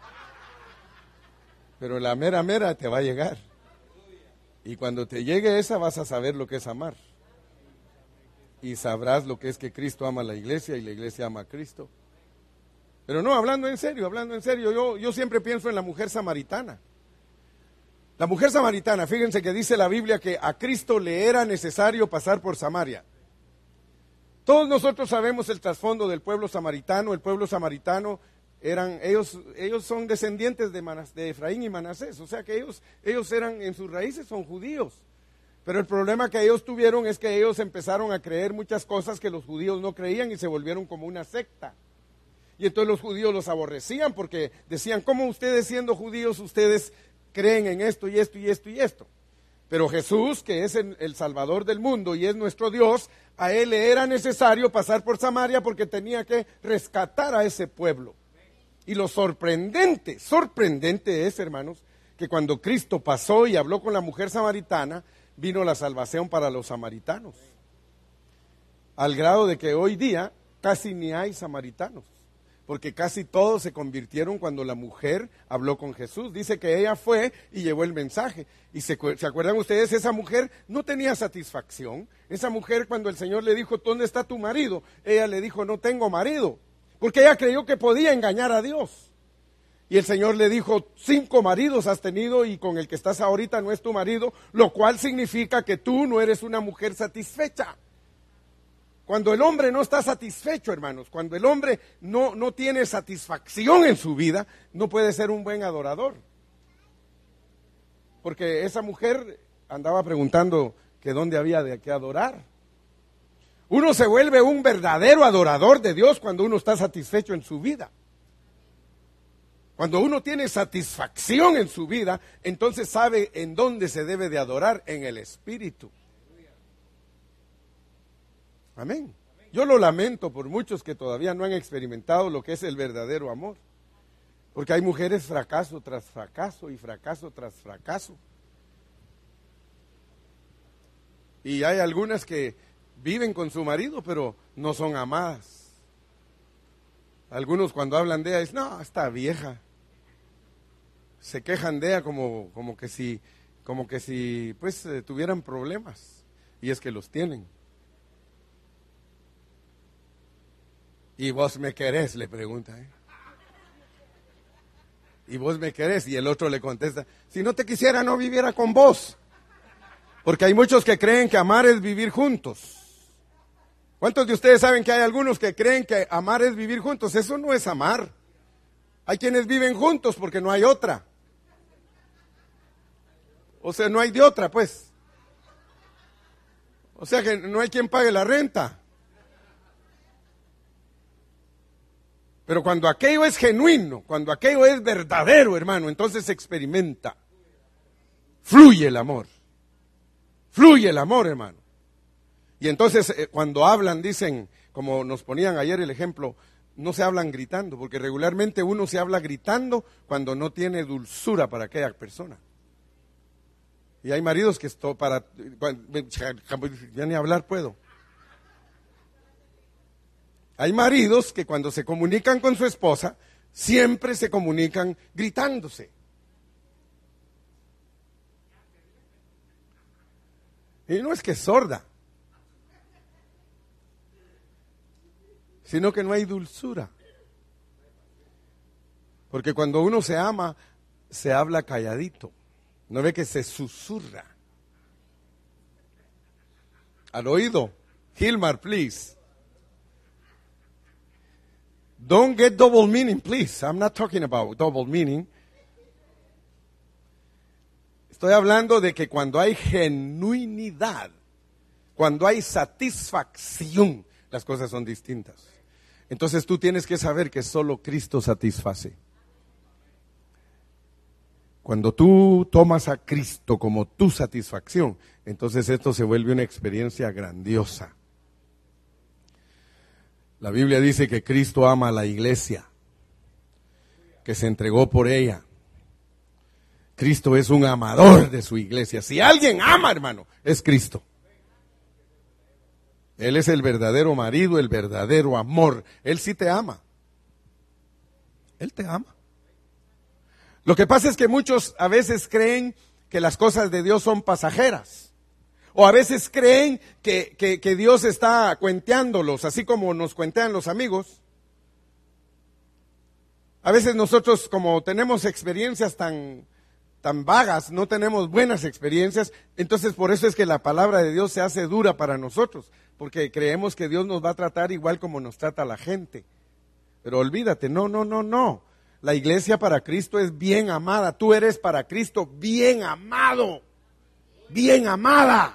la mera te va a llegar. Y cuando te llegue esa vas a saber lo que es amar. Y sabrás lo que es que Cristo ama a la iglesia y la iglesia ama a Cristo. Pero no, hablando en serio, yo siempre pienso en la mujer samaritana. La mujer samaritana, fíjense que dice la Biblia que a Cristo le era necesario pasar por Samaria. Todos nosotros sabemos el trasfondo del pueblo samaritano. El pueblo samaritano ellos son descendientes de Efraín y Manasés, o sea que ellos eran, en sus raíces son judíos. Pero el problema que ellos tuvieron es que ellos empezaron a creer muchas cosas que los judíos no creían y se volvieron como una secta. Y entonces los judíos los aborrecían porque decían, ¿cómo ustedes siendo judíos, ustedes creen en esto y esto y esto y esto? Pero Jesús, que es el Salvador del mundo y es nuestro Dios, a Él le era necesario pasar por Samaria porque tenía que rescatar a ese pueblo. Y lo sorprendente es, hermanos, que cuando Cristo pasó y habló con la mujer samaritana, vino la salvación para los samaritanos. Al grado de que hoy día casi ni hay samaritanos, porque casi todos se convirtieron cuando la mujer habló con Jesús. Dice que ella fue y llevó el mensaje. Y se acuerdan ustedes, esa mujer no tenía satisfacción. Esa mujer, cuando el Señor le dijo, ¿dónde está tu marido? Ella le dijo, no tengo marido, porque ella creyó que podía engañar a Dios. Y el Señor le dijo, 5 maridos has tenido y con el que estás ahorita no es tu marido, lo cual significa que tú no eres una mujer satisfecha. Cuando el hombre no está satisfecho, hermanos, cuando el hombre no tiene satisfacción en su vida, no puede ser un buen adorador. Porque esa mujer andaba preguntando que dónde había de qué adorar. Uno se vuelve un verdadero adorador de Dios cuando uno está satisfecho en su vida. Cuando uno tiene satisfacción en su vida, entonces sabe en dónde se debe de adorar, en el Espíritu. Amén. Yo lo lamento por muchos que todavía no han experimentado lo que es el verdadero amor. Porque hay mujeres fracaso tras fracaso y fracaso tras fracaso. Y hay algunas que viven con su marido, pero no son amadas. Algunos cuando hablan de ella dicen, no, está vieja. Se quejan de ella como que si pues tuvieran problemas. Y es que los tienen. ¿Y vos me querés?, le pregunta. ¿Y vos me querés? Y el otro le contesta, si no te quisiera no viviera con vos. Porque hay muchos que creen que amar es vivir juntos. ¿Cuántos de ustedes saben que hay algunos que creen que amar es vivir juntos? Eso no es amar. Hay quienes viven juntos porque no hay otra. O sea, no hay de otra, pues. O sea que no hay quien pague la renta. Pero cuando aquello es genuino, cuando aquello es verdadero, hermano, entonces se experimenta. Fluye el amor. Fluye el amor, hermano. Y entonces cuando hablan, dicen, como nos ponían ayer el ejemplo, no se hablan gritando, porque regularmente uno se habla gritando cuando no tiene dulzura para aquella persona. Y hay maridos que ya ni hablar puedo. Hay maridos que cuando se comunican con su esposa, siempre se comunican gritándose. Y no es que es sorda, sino que no hay dulzura. Porque cuando uno se ama, se habla calladito. No ve que se susurra. Al oído. Gilmar, please. Don't get double meaning, please. I'm not talking about double meaning. Estoy hablando de que cuando hay genuinidad, cuando hay satisfacción, las cosas son distintas. Entonces tú tienes que saber que solo Cristo satisface. Cuando tú tomas a Cristo como tu satisfacción, entonces esto se vuelve una experiencia grandiosa. La Biblia dice que Cristo ama a la iglesia, que se entregó por ella. Cristo es un amador de su iglesia. Si alguien ama, hermano, es Cristo. Él es el verdadero marido, el verdadero amor. Él sí te ama. Él te ama. Lo que pasa es que muchos a veces creen que las cosas de Dios son pasajeras. O a veces creen que Dios está cuenteándolos, así como nos cuentean los amigos. A veces nosotros, como tenemos experiencias tan vagas, no tenemos buenas experiencias, entonces por eso es que la palabra de Dios se hace dura para nosotros, porque creemos que Dios nos va a tratar igual como nos trata la gente. Pero olvídate, no. La iglesia para Cristo es bien amada. Tú eres para Cristo bien amado, bien amada.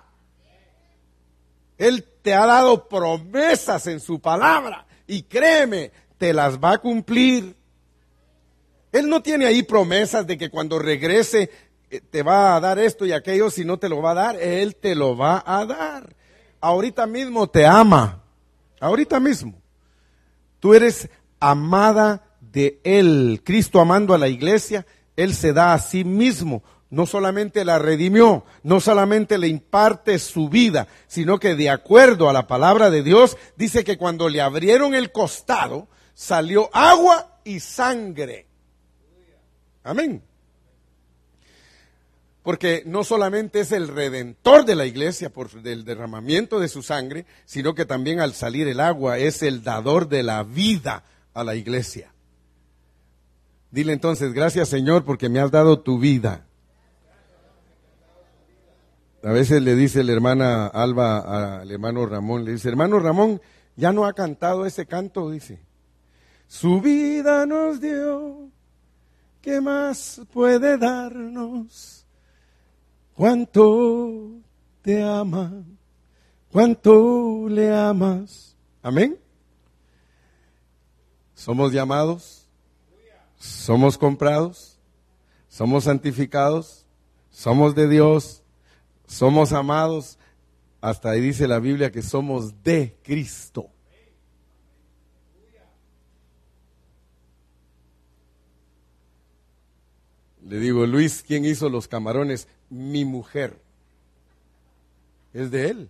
Él te ha dado promesas en su palabra y créeme, te las va a cumplir. Él no tiene ahí promesas de que cuando regrese te va a dar esto y aquello, si no te lo va a dar, Él te lo va a dar. Ahorita mismo te ama, ahorita mismo. Tú eres amada de Él. Cristo amando a la iglesia, Él se da a sí mismo. No solamente la redimió, no solamente le imparte su vida, sino que de acuerdo a la palabra de Dios, dice que cuando le abrieron el costado, salió agua y sangre. Amén. Porque no solamente es el redentor de la iglesia por el derramamiento de su sangre, sino que también al salir el agua es el dador de la vida a la iglesia. Dile entonces, gracias Señor porque me has dado tu vida. A veces le dice la hermana Alba al hermano Ramón, le dice, hermano Ramón, ya no ha cantado ese canto, dice. Su vida nos dio, ¿qué más puede darnos? Cuánto te ama, cuánto le amas. Amén. Somos llamados, somos comprados, somos santificados, somos de Dios, somos amados. Hasta ahí dice la Biblia que somos de Cristo. Le digo, Luis, ¿quién hizo los camarones? Mi mujer. Es de él.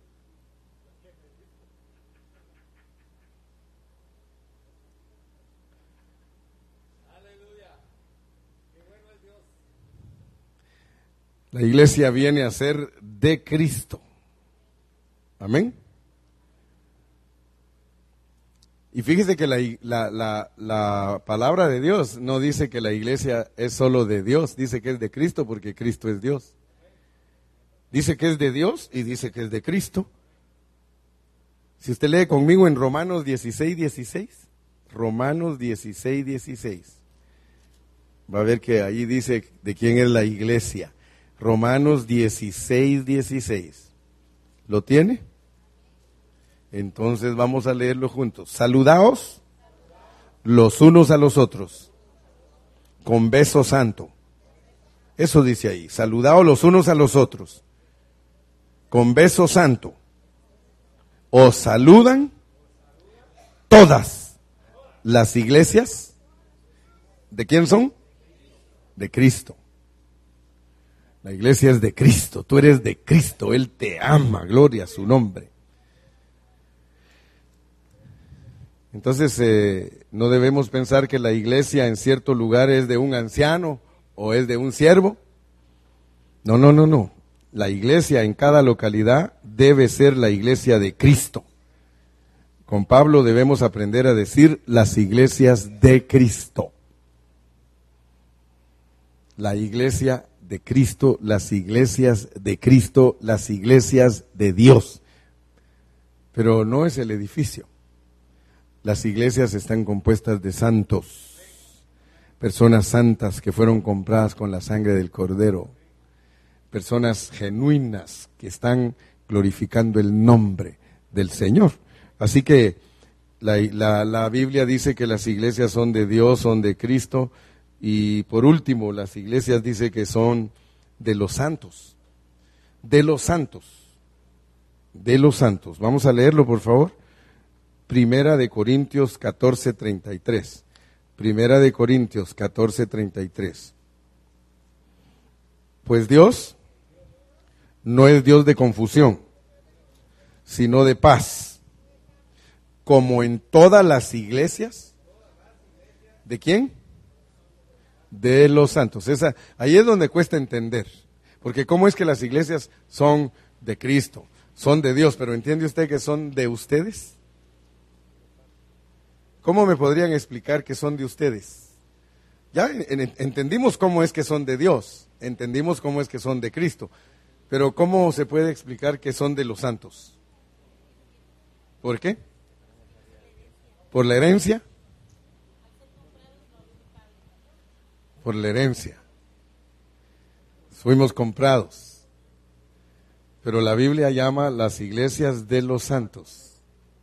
La iglesia viene a ser de Cristo. Amén. Y fíjese que la palabra de Dios no dice que la iglesia es solo de Dios, dice que es de Cristo porque Cristo es Dios. Dice que es de Dios y dice que es de Cristo. Si usted lee conmigo en Romanos 16:16, Romanos 16:16, va a ver que ahí dice de quién es la iglesia. Romanos 16:16. ¿Lo tiene? Entonces vamos a leerlo juntos. Saludaos los unos a los otros con beso santo. Eso dice ahí. Saludaos los unos a los otros con beso santo. Os saludan todas las iglesias. ¿De quién son? De Cristo. La iglesia es de Cristo. Tú eres de Cristo. Él te ama. Gloria a su nombre. Entonces, no debemos pensar que la iglesia en cierto lugar es de un anciano o es de un siervo. No. La iglesia en cada localidad debe ser la iglesia de Cristo. Con Pablo debemos aprender a decir las iglesias de Cristo. La iglesia de Cristo, las iglesias de Cristo, las iglesias de Dios. Pero no es el edificio. Las iglesias están compuestas de santos, personas santas que fueron compradas con la sangre del Cordero, personas genuinas que están glorificando el nombre del Señor. Así que la Biblia dice que las iglesias son de Dios, son de Cristo, y por último, las iglesias dice que son de los santos, de los santos, de los santos. Vamos a leerlo, por favor. Primera de Corintios 14:33. Primera de Corintios 14:33. Pues Dios no es Dios de confusión, sino de paz, como en todas las iglesias. ¿De quién? De los santos. Ahí es donde cuesta entender, porque cómo es que las iglesias son de Cristo, son de Dios, pero ¿entiende usted que son de ustedes? ¿Cómo me podrían explicar que son de ustedes? Ya entendimos cómo es que son de Dios, entendimos cómo es que son de Cristo, pero ¿cómo se puede explicar que son de los santos? ¿Por qué? ¿Por la herencia? Por la herencia. Fuimos comprados. Pero la Biblia llama las iglesias de los santos.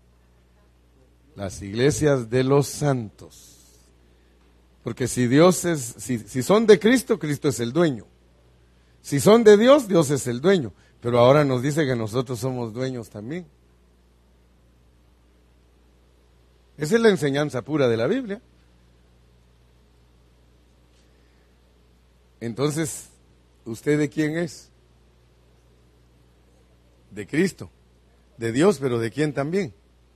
Las iglesias de los santos. Porque si si son de Cristo, Cristo es el dueño. Si son de Dios, Dios es el dueño. Pero ahora nos dice que nosotros somos dueños también. Esa es la enseñanza pura de la Biblia. Entonces, ¿usted de quién es? De Cristo, de Dios, pero ¿de quién también?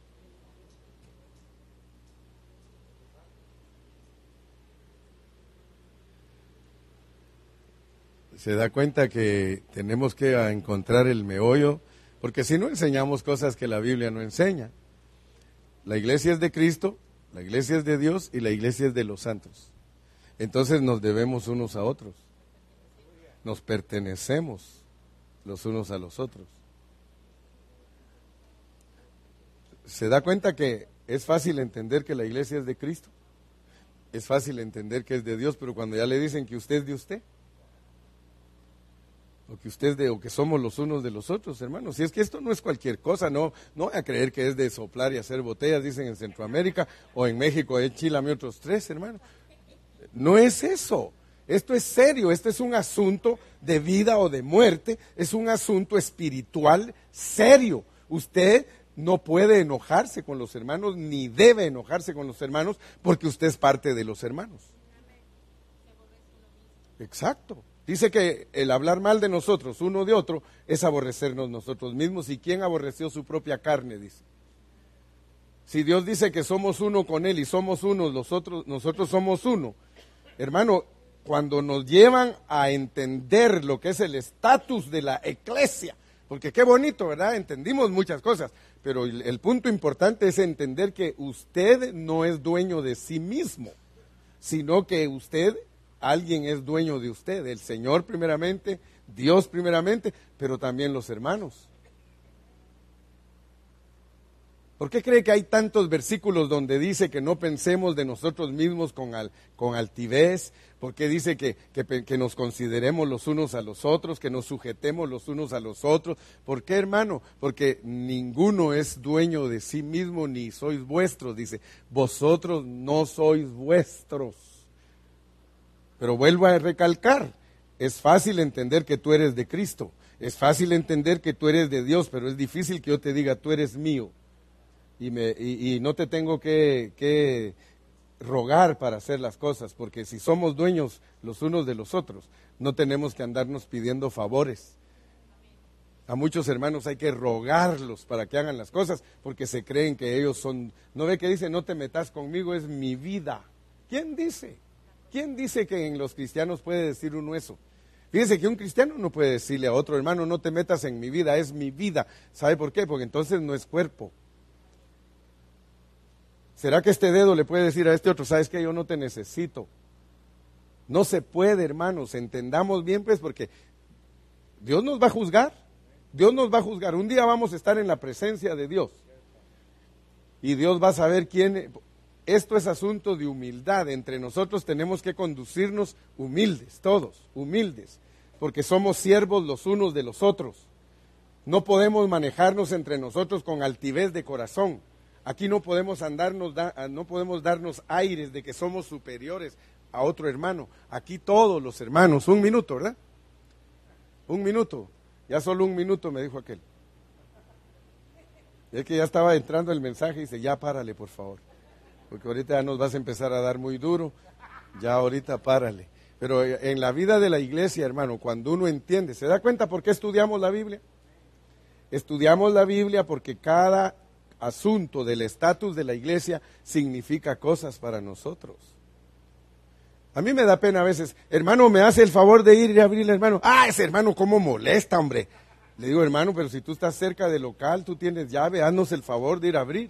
Se da cuenta que tenemos que encontrar el meollo, porque si no enseñamos cosas que la Biblia no enseña. La iglesia es de Cristo, la iglesia es de Dios y la iglesia es de los santos. Entonces nos debemos unos a otros. Nos pertenecemos los unos a los otros. ¿Se da cuenta que es fácil entender que la iglesia es de Cristo? Es fácil entender que es de Dios, pero cuando ya le dicen que usted es de usted, o que somos los unos de los otros, hermanos. Si es que esto no es cualquier cosa, no voy a creer que es de soplar y hacer botellas, dicen en Centroamérica, o en México, enchilame otros 3, hermano. No es eso. Esto es serio, este es un asunto de vida o de muerte, es un asunto espiritual serio. Usted no puede enojarse con los hermanos, ni debe enojarse con los hermanos, porque usted es parte de los hermanos. Exacto. Dice que el hablar mal de nosotros, uno de otro, es aborrecernos nosotros mismos. ¿Y quién aborreció su propia carne? Dice. Si Dios dice que somos uno con Él y somos uno, nosotros somos uno. Hermano, cuando nos llevan a entender lo que es el estatus de la iglesia, porque qué bonito, ¿verdad? Entendimos muchas cosas, pero el punto importante es entender que usted no es dueño de sí mismo, sino que alguien es dueño de usted, el Señor primeramente, Dios primeramente, pero también los hermanos. ¿Por qué cree que hay tantos versículos donde dice que no pensemos de nosotros mismos con altivez? ¿Por qué dice que nos consideremos los unos a los otros, que nos sujetemos los unos a los otros? ¿Por qué, hermano? Porque ninguno es dueño de sí mismo, ni sois vuestros. Dice, vosotros no sois vuestros. Pero vuelvo a recalcar, es fácil entender que tú eres de Cristo, es fácil entender que tú eres de Dios, pero es difícil que yo te diga, tú eres mío. Y no te tengo que rogar para hacer las cosas, porque si somos dueños los unos de los otros, no tenemos que andarnos pidiendo favores. A muchos hermanos hay que rogarlos para que hagan las cosas, porque se creen que ellos son... ¿No ve que dice, no te metas conmigo, es mi vida? ¿Quién dice? ¿Quién dice que en los cristianos puede decir uno eso? Fíjese que un cristiano no puede decirle a otro hermano, no te metas en mi vida, es mi vida. ¿Sabe por qué? Porque entonces no es cuerpo. ¿Será que este dedo le puede decir a este otro, sabes que yo no te necesito? No se puede, hermanos, entendamos bien pues, porque Dios nos va a juzgar. Dios nos va a juzgar. Un día vamos a estar en la presencia de Dios. Y Dios va a saber quién... Esto es asunto de humildad. Entre nosotros tenemos que conducirnos humildes, todos, humildes, porque somos siervos los unos de los otros. No podemos manejarnos entre nosotros con altivez de corazón. Aquí no podemos no podemos darnos aires de que somos superiores a otro hermano. Aquí todos los hermanos, 1 minuto, ¿verdad? 1 minuto, ya solo 1 minuto me dijo aquel. Es que ya estaba entrando el mensaje y dice, ya párale por favor. Porque ahorita ya nos vas a empezar a dar muy duro, ya ahorita párale. Pero en la vida de la iglesia, hermano, cuando uno entiende, ¿se da cuenta por qué estudiamos la Biblia? Estudiamos la Biblia porque cada asunto del estatus de la iglesia significa cosas para nosotros. A mí me da pena a veces, hermano, me hace el favor de ir y abrirle, hermano. Ese hermano cómo molesta, hombre. Le digo, hermano, pero si tú estás cerca del local, tú tienes llave, haznos el favor de ir a abrir.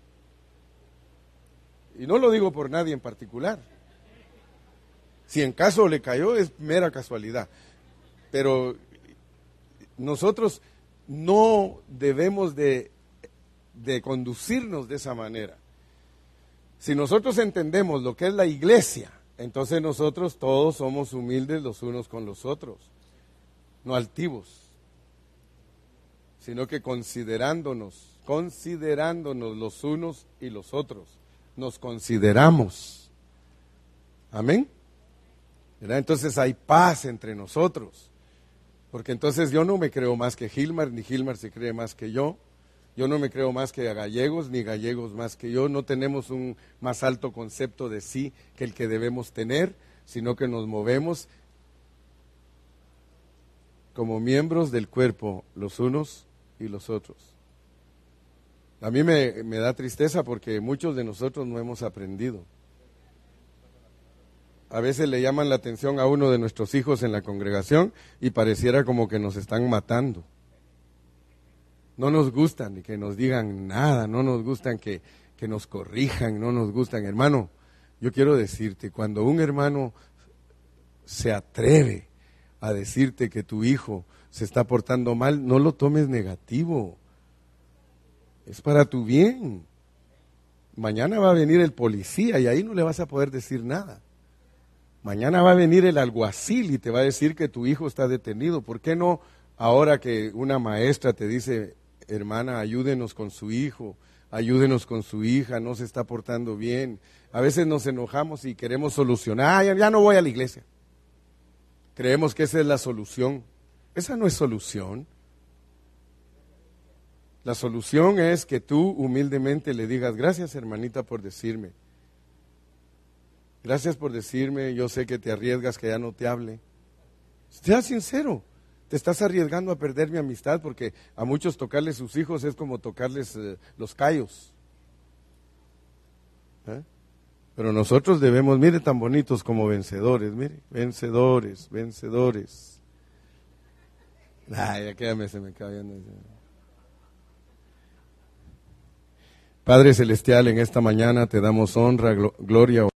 Y no lo digo por nadie en particular. Si en caso le cayó es mera casualidad. Pero nosotros no debemos de de conducirnos de esa manera. Si nosotros entendemos lo que es la iglesia, entonces nosotros todos somos humildes los unos con los otros, no altivos, sino que considerándonos los unos y los otros, nos consideramos. Amén. ¿Verdad? Entonces hay paz entre nosotros, porque entonces yo no me creo más que Gilmar, ni Gilmar se cree más que yo no me creo más que a gallegos, ni gallegos más que yo, no tenemos un más alto concepto de sí que el que debemos tener, sino que nos movemos como miembros del cuerpo, los unos y los otros. A mí me da tristeza porque muchos de nosotros no hemos aprendido. A veces le llaman la atención a uno de nuestros hijos en la congregación y pareciera como que nos están matando. No nos gustan que nos digan nada, no nos gustan que nos corrijan, no nos gustan. Hermano, yo quiero decirte, cuando un hermano se atreve a decirte que tu hijo se está portando mal, no lo tomes negativo. Es para tu bien. Mañana va a venir el policía y ahí no le vas a poder decir nada. Mañana va a venir el alguacil y te va a decir que tu hijo está detenido. ¿Por qué no ahora que una maestra te dice, hermana, ayúdenos con su hijo, ayúdenos con su hija, no se está portando bien? A veces nos enojamos y queremos solucionar. Ya no voy a la iglesia. Creemos que esa es la solución. Esa no es solución. La solución es que tú humildemente le digas, gracias hermanita por decirme. Gracias por decirme, yo sé que te arriesgas que ya no te hable. Sea sincero, te estás arriesgando a perder mi amistad porque a muchos tocarles sus hijos es como tocarles los callos. Pero nosotros debemos, mire tan bonitos como vencedores, mire, vencedores, vencedores. Ay, ya se me acaba viendo. Padre Celestial, en esta mañana te damos honra, gloria.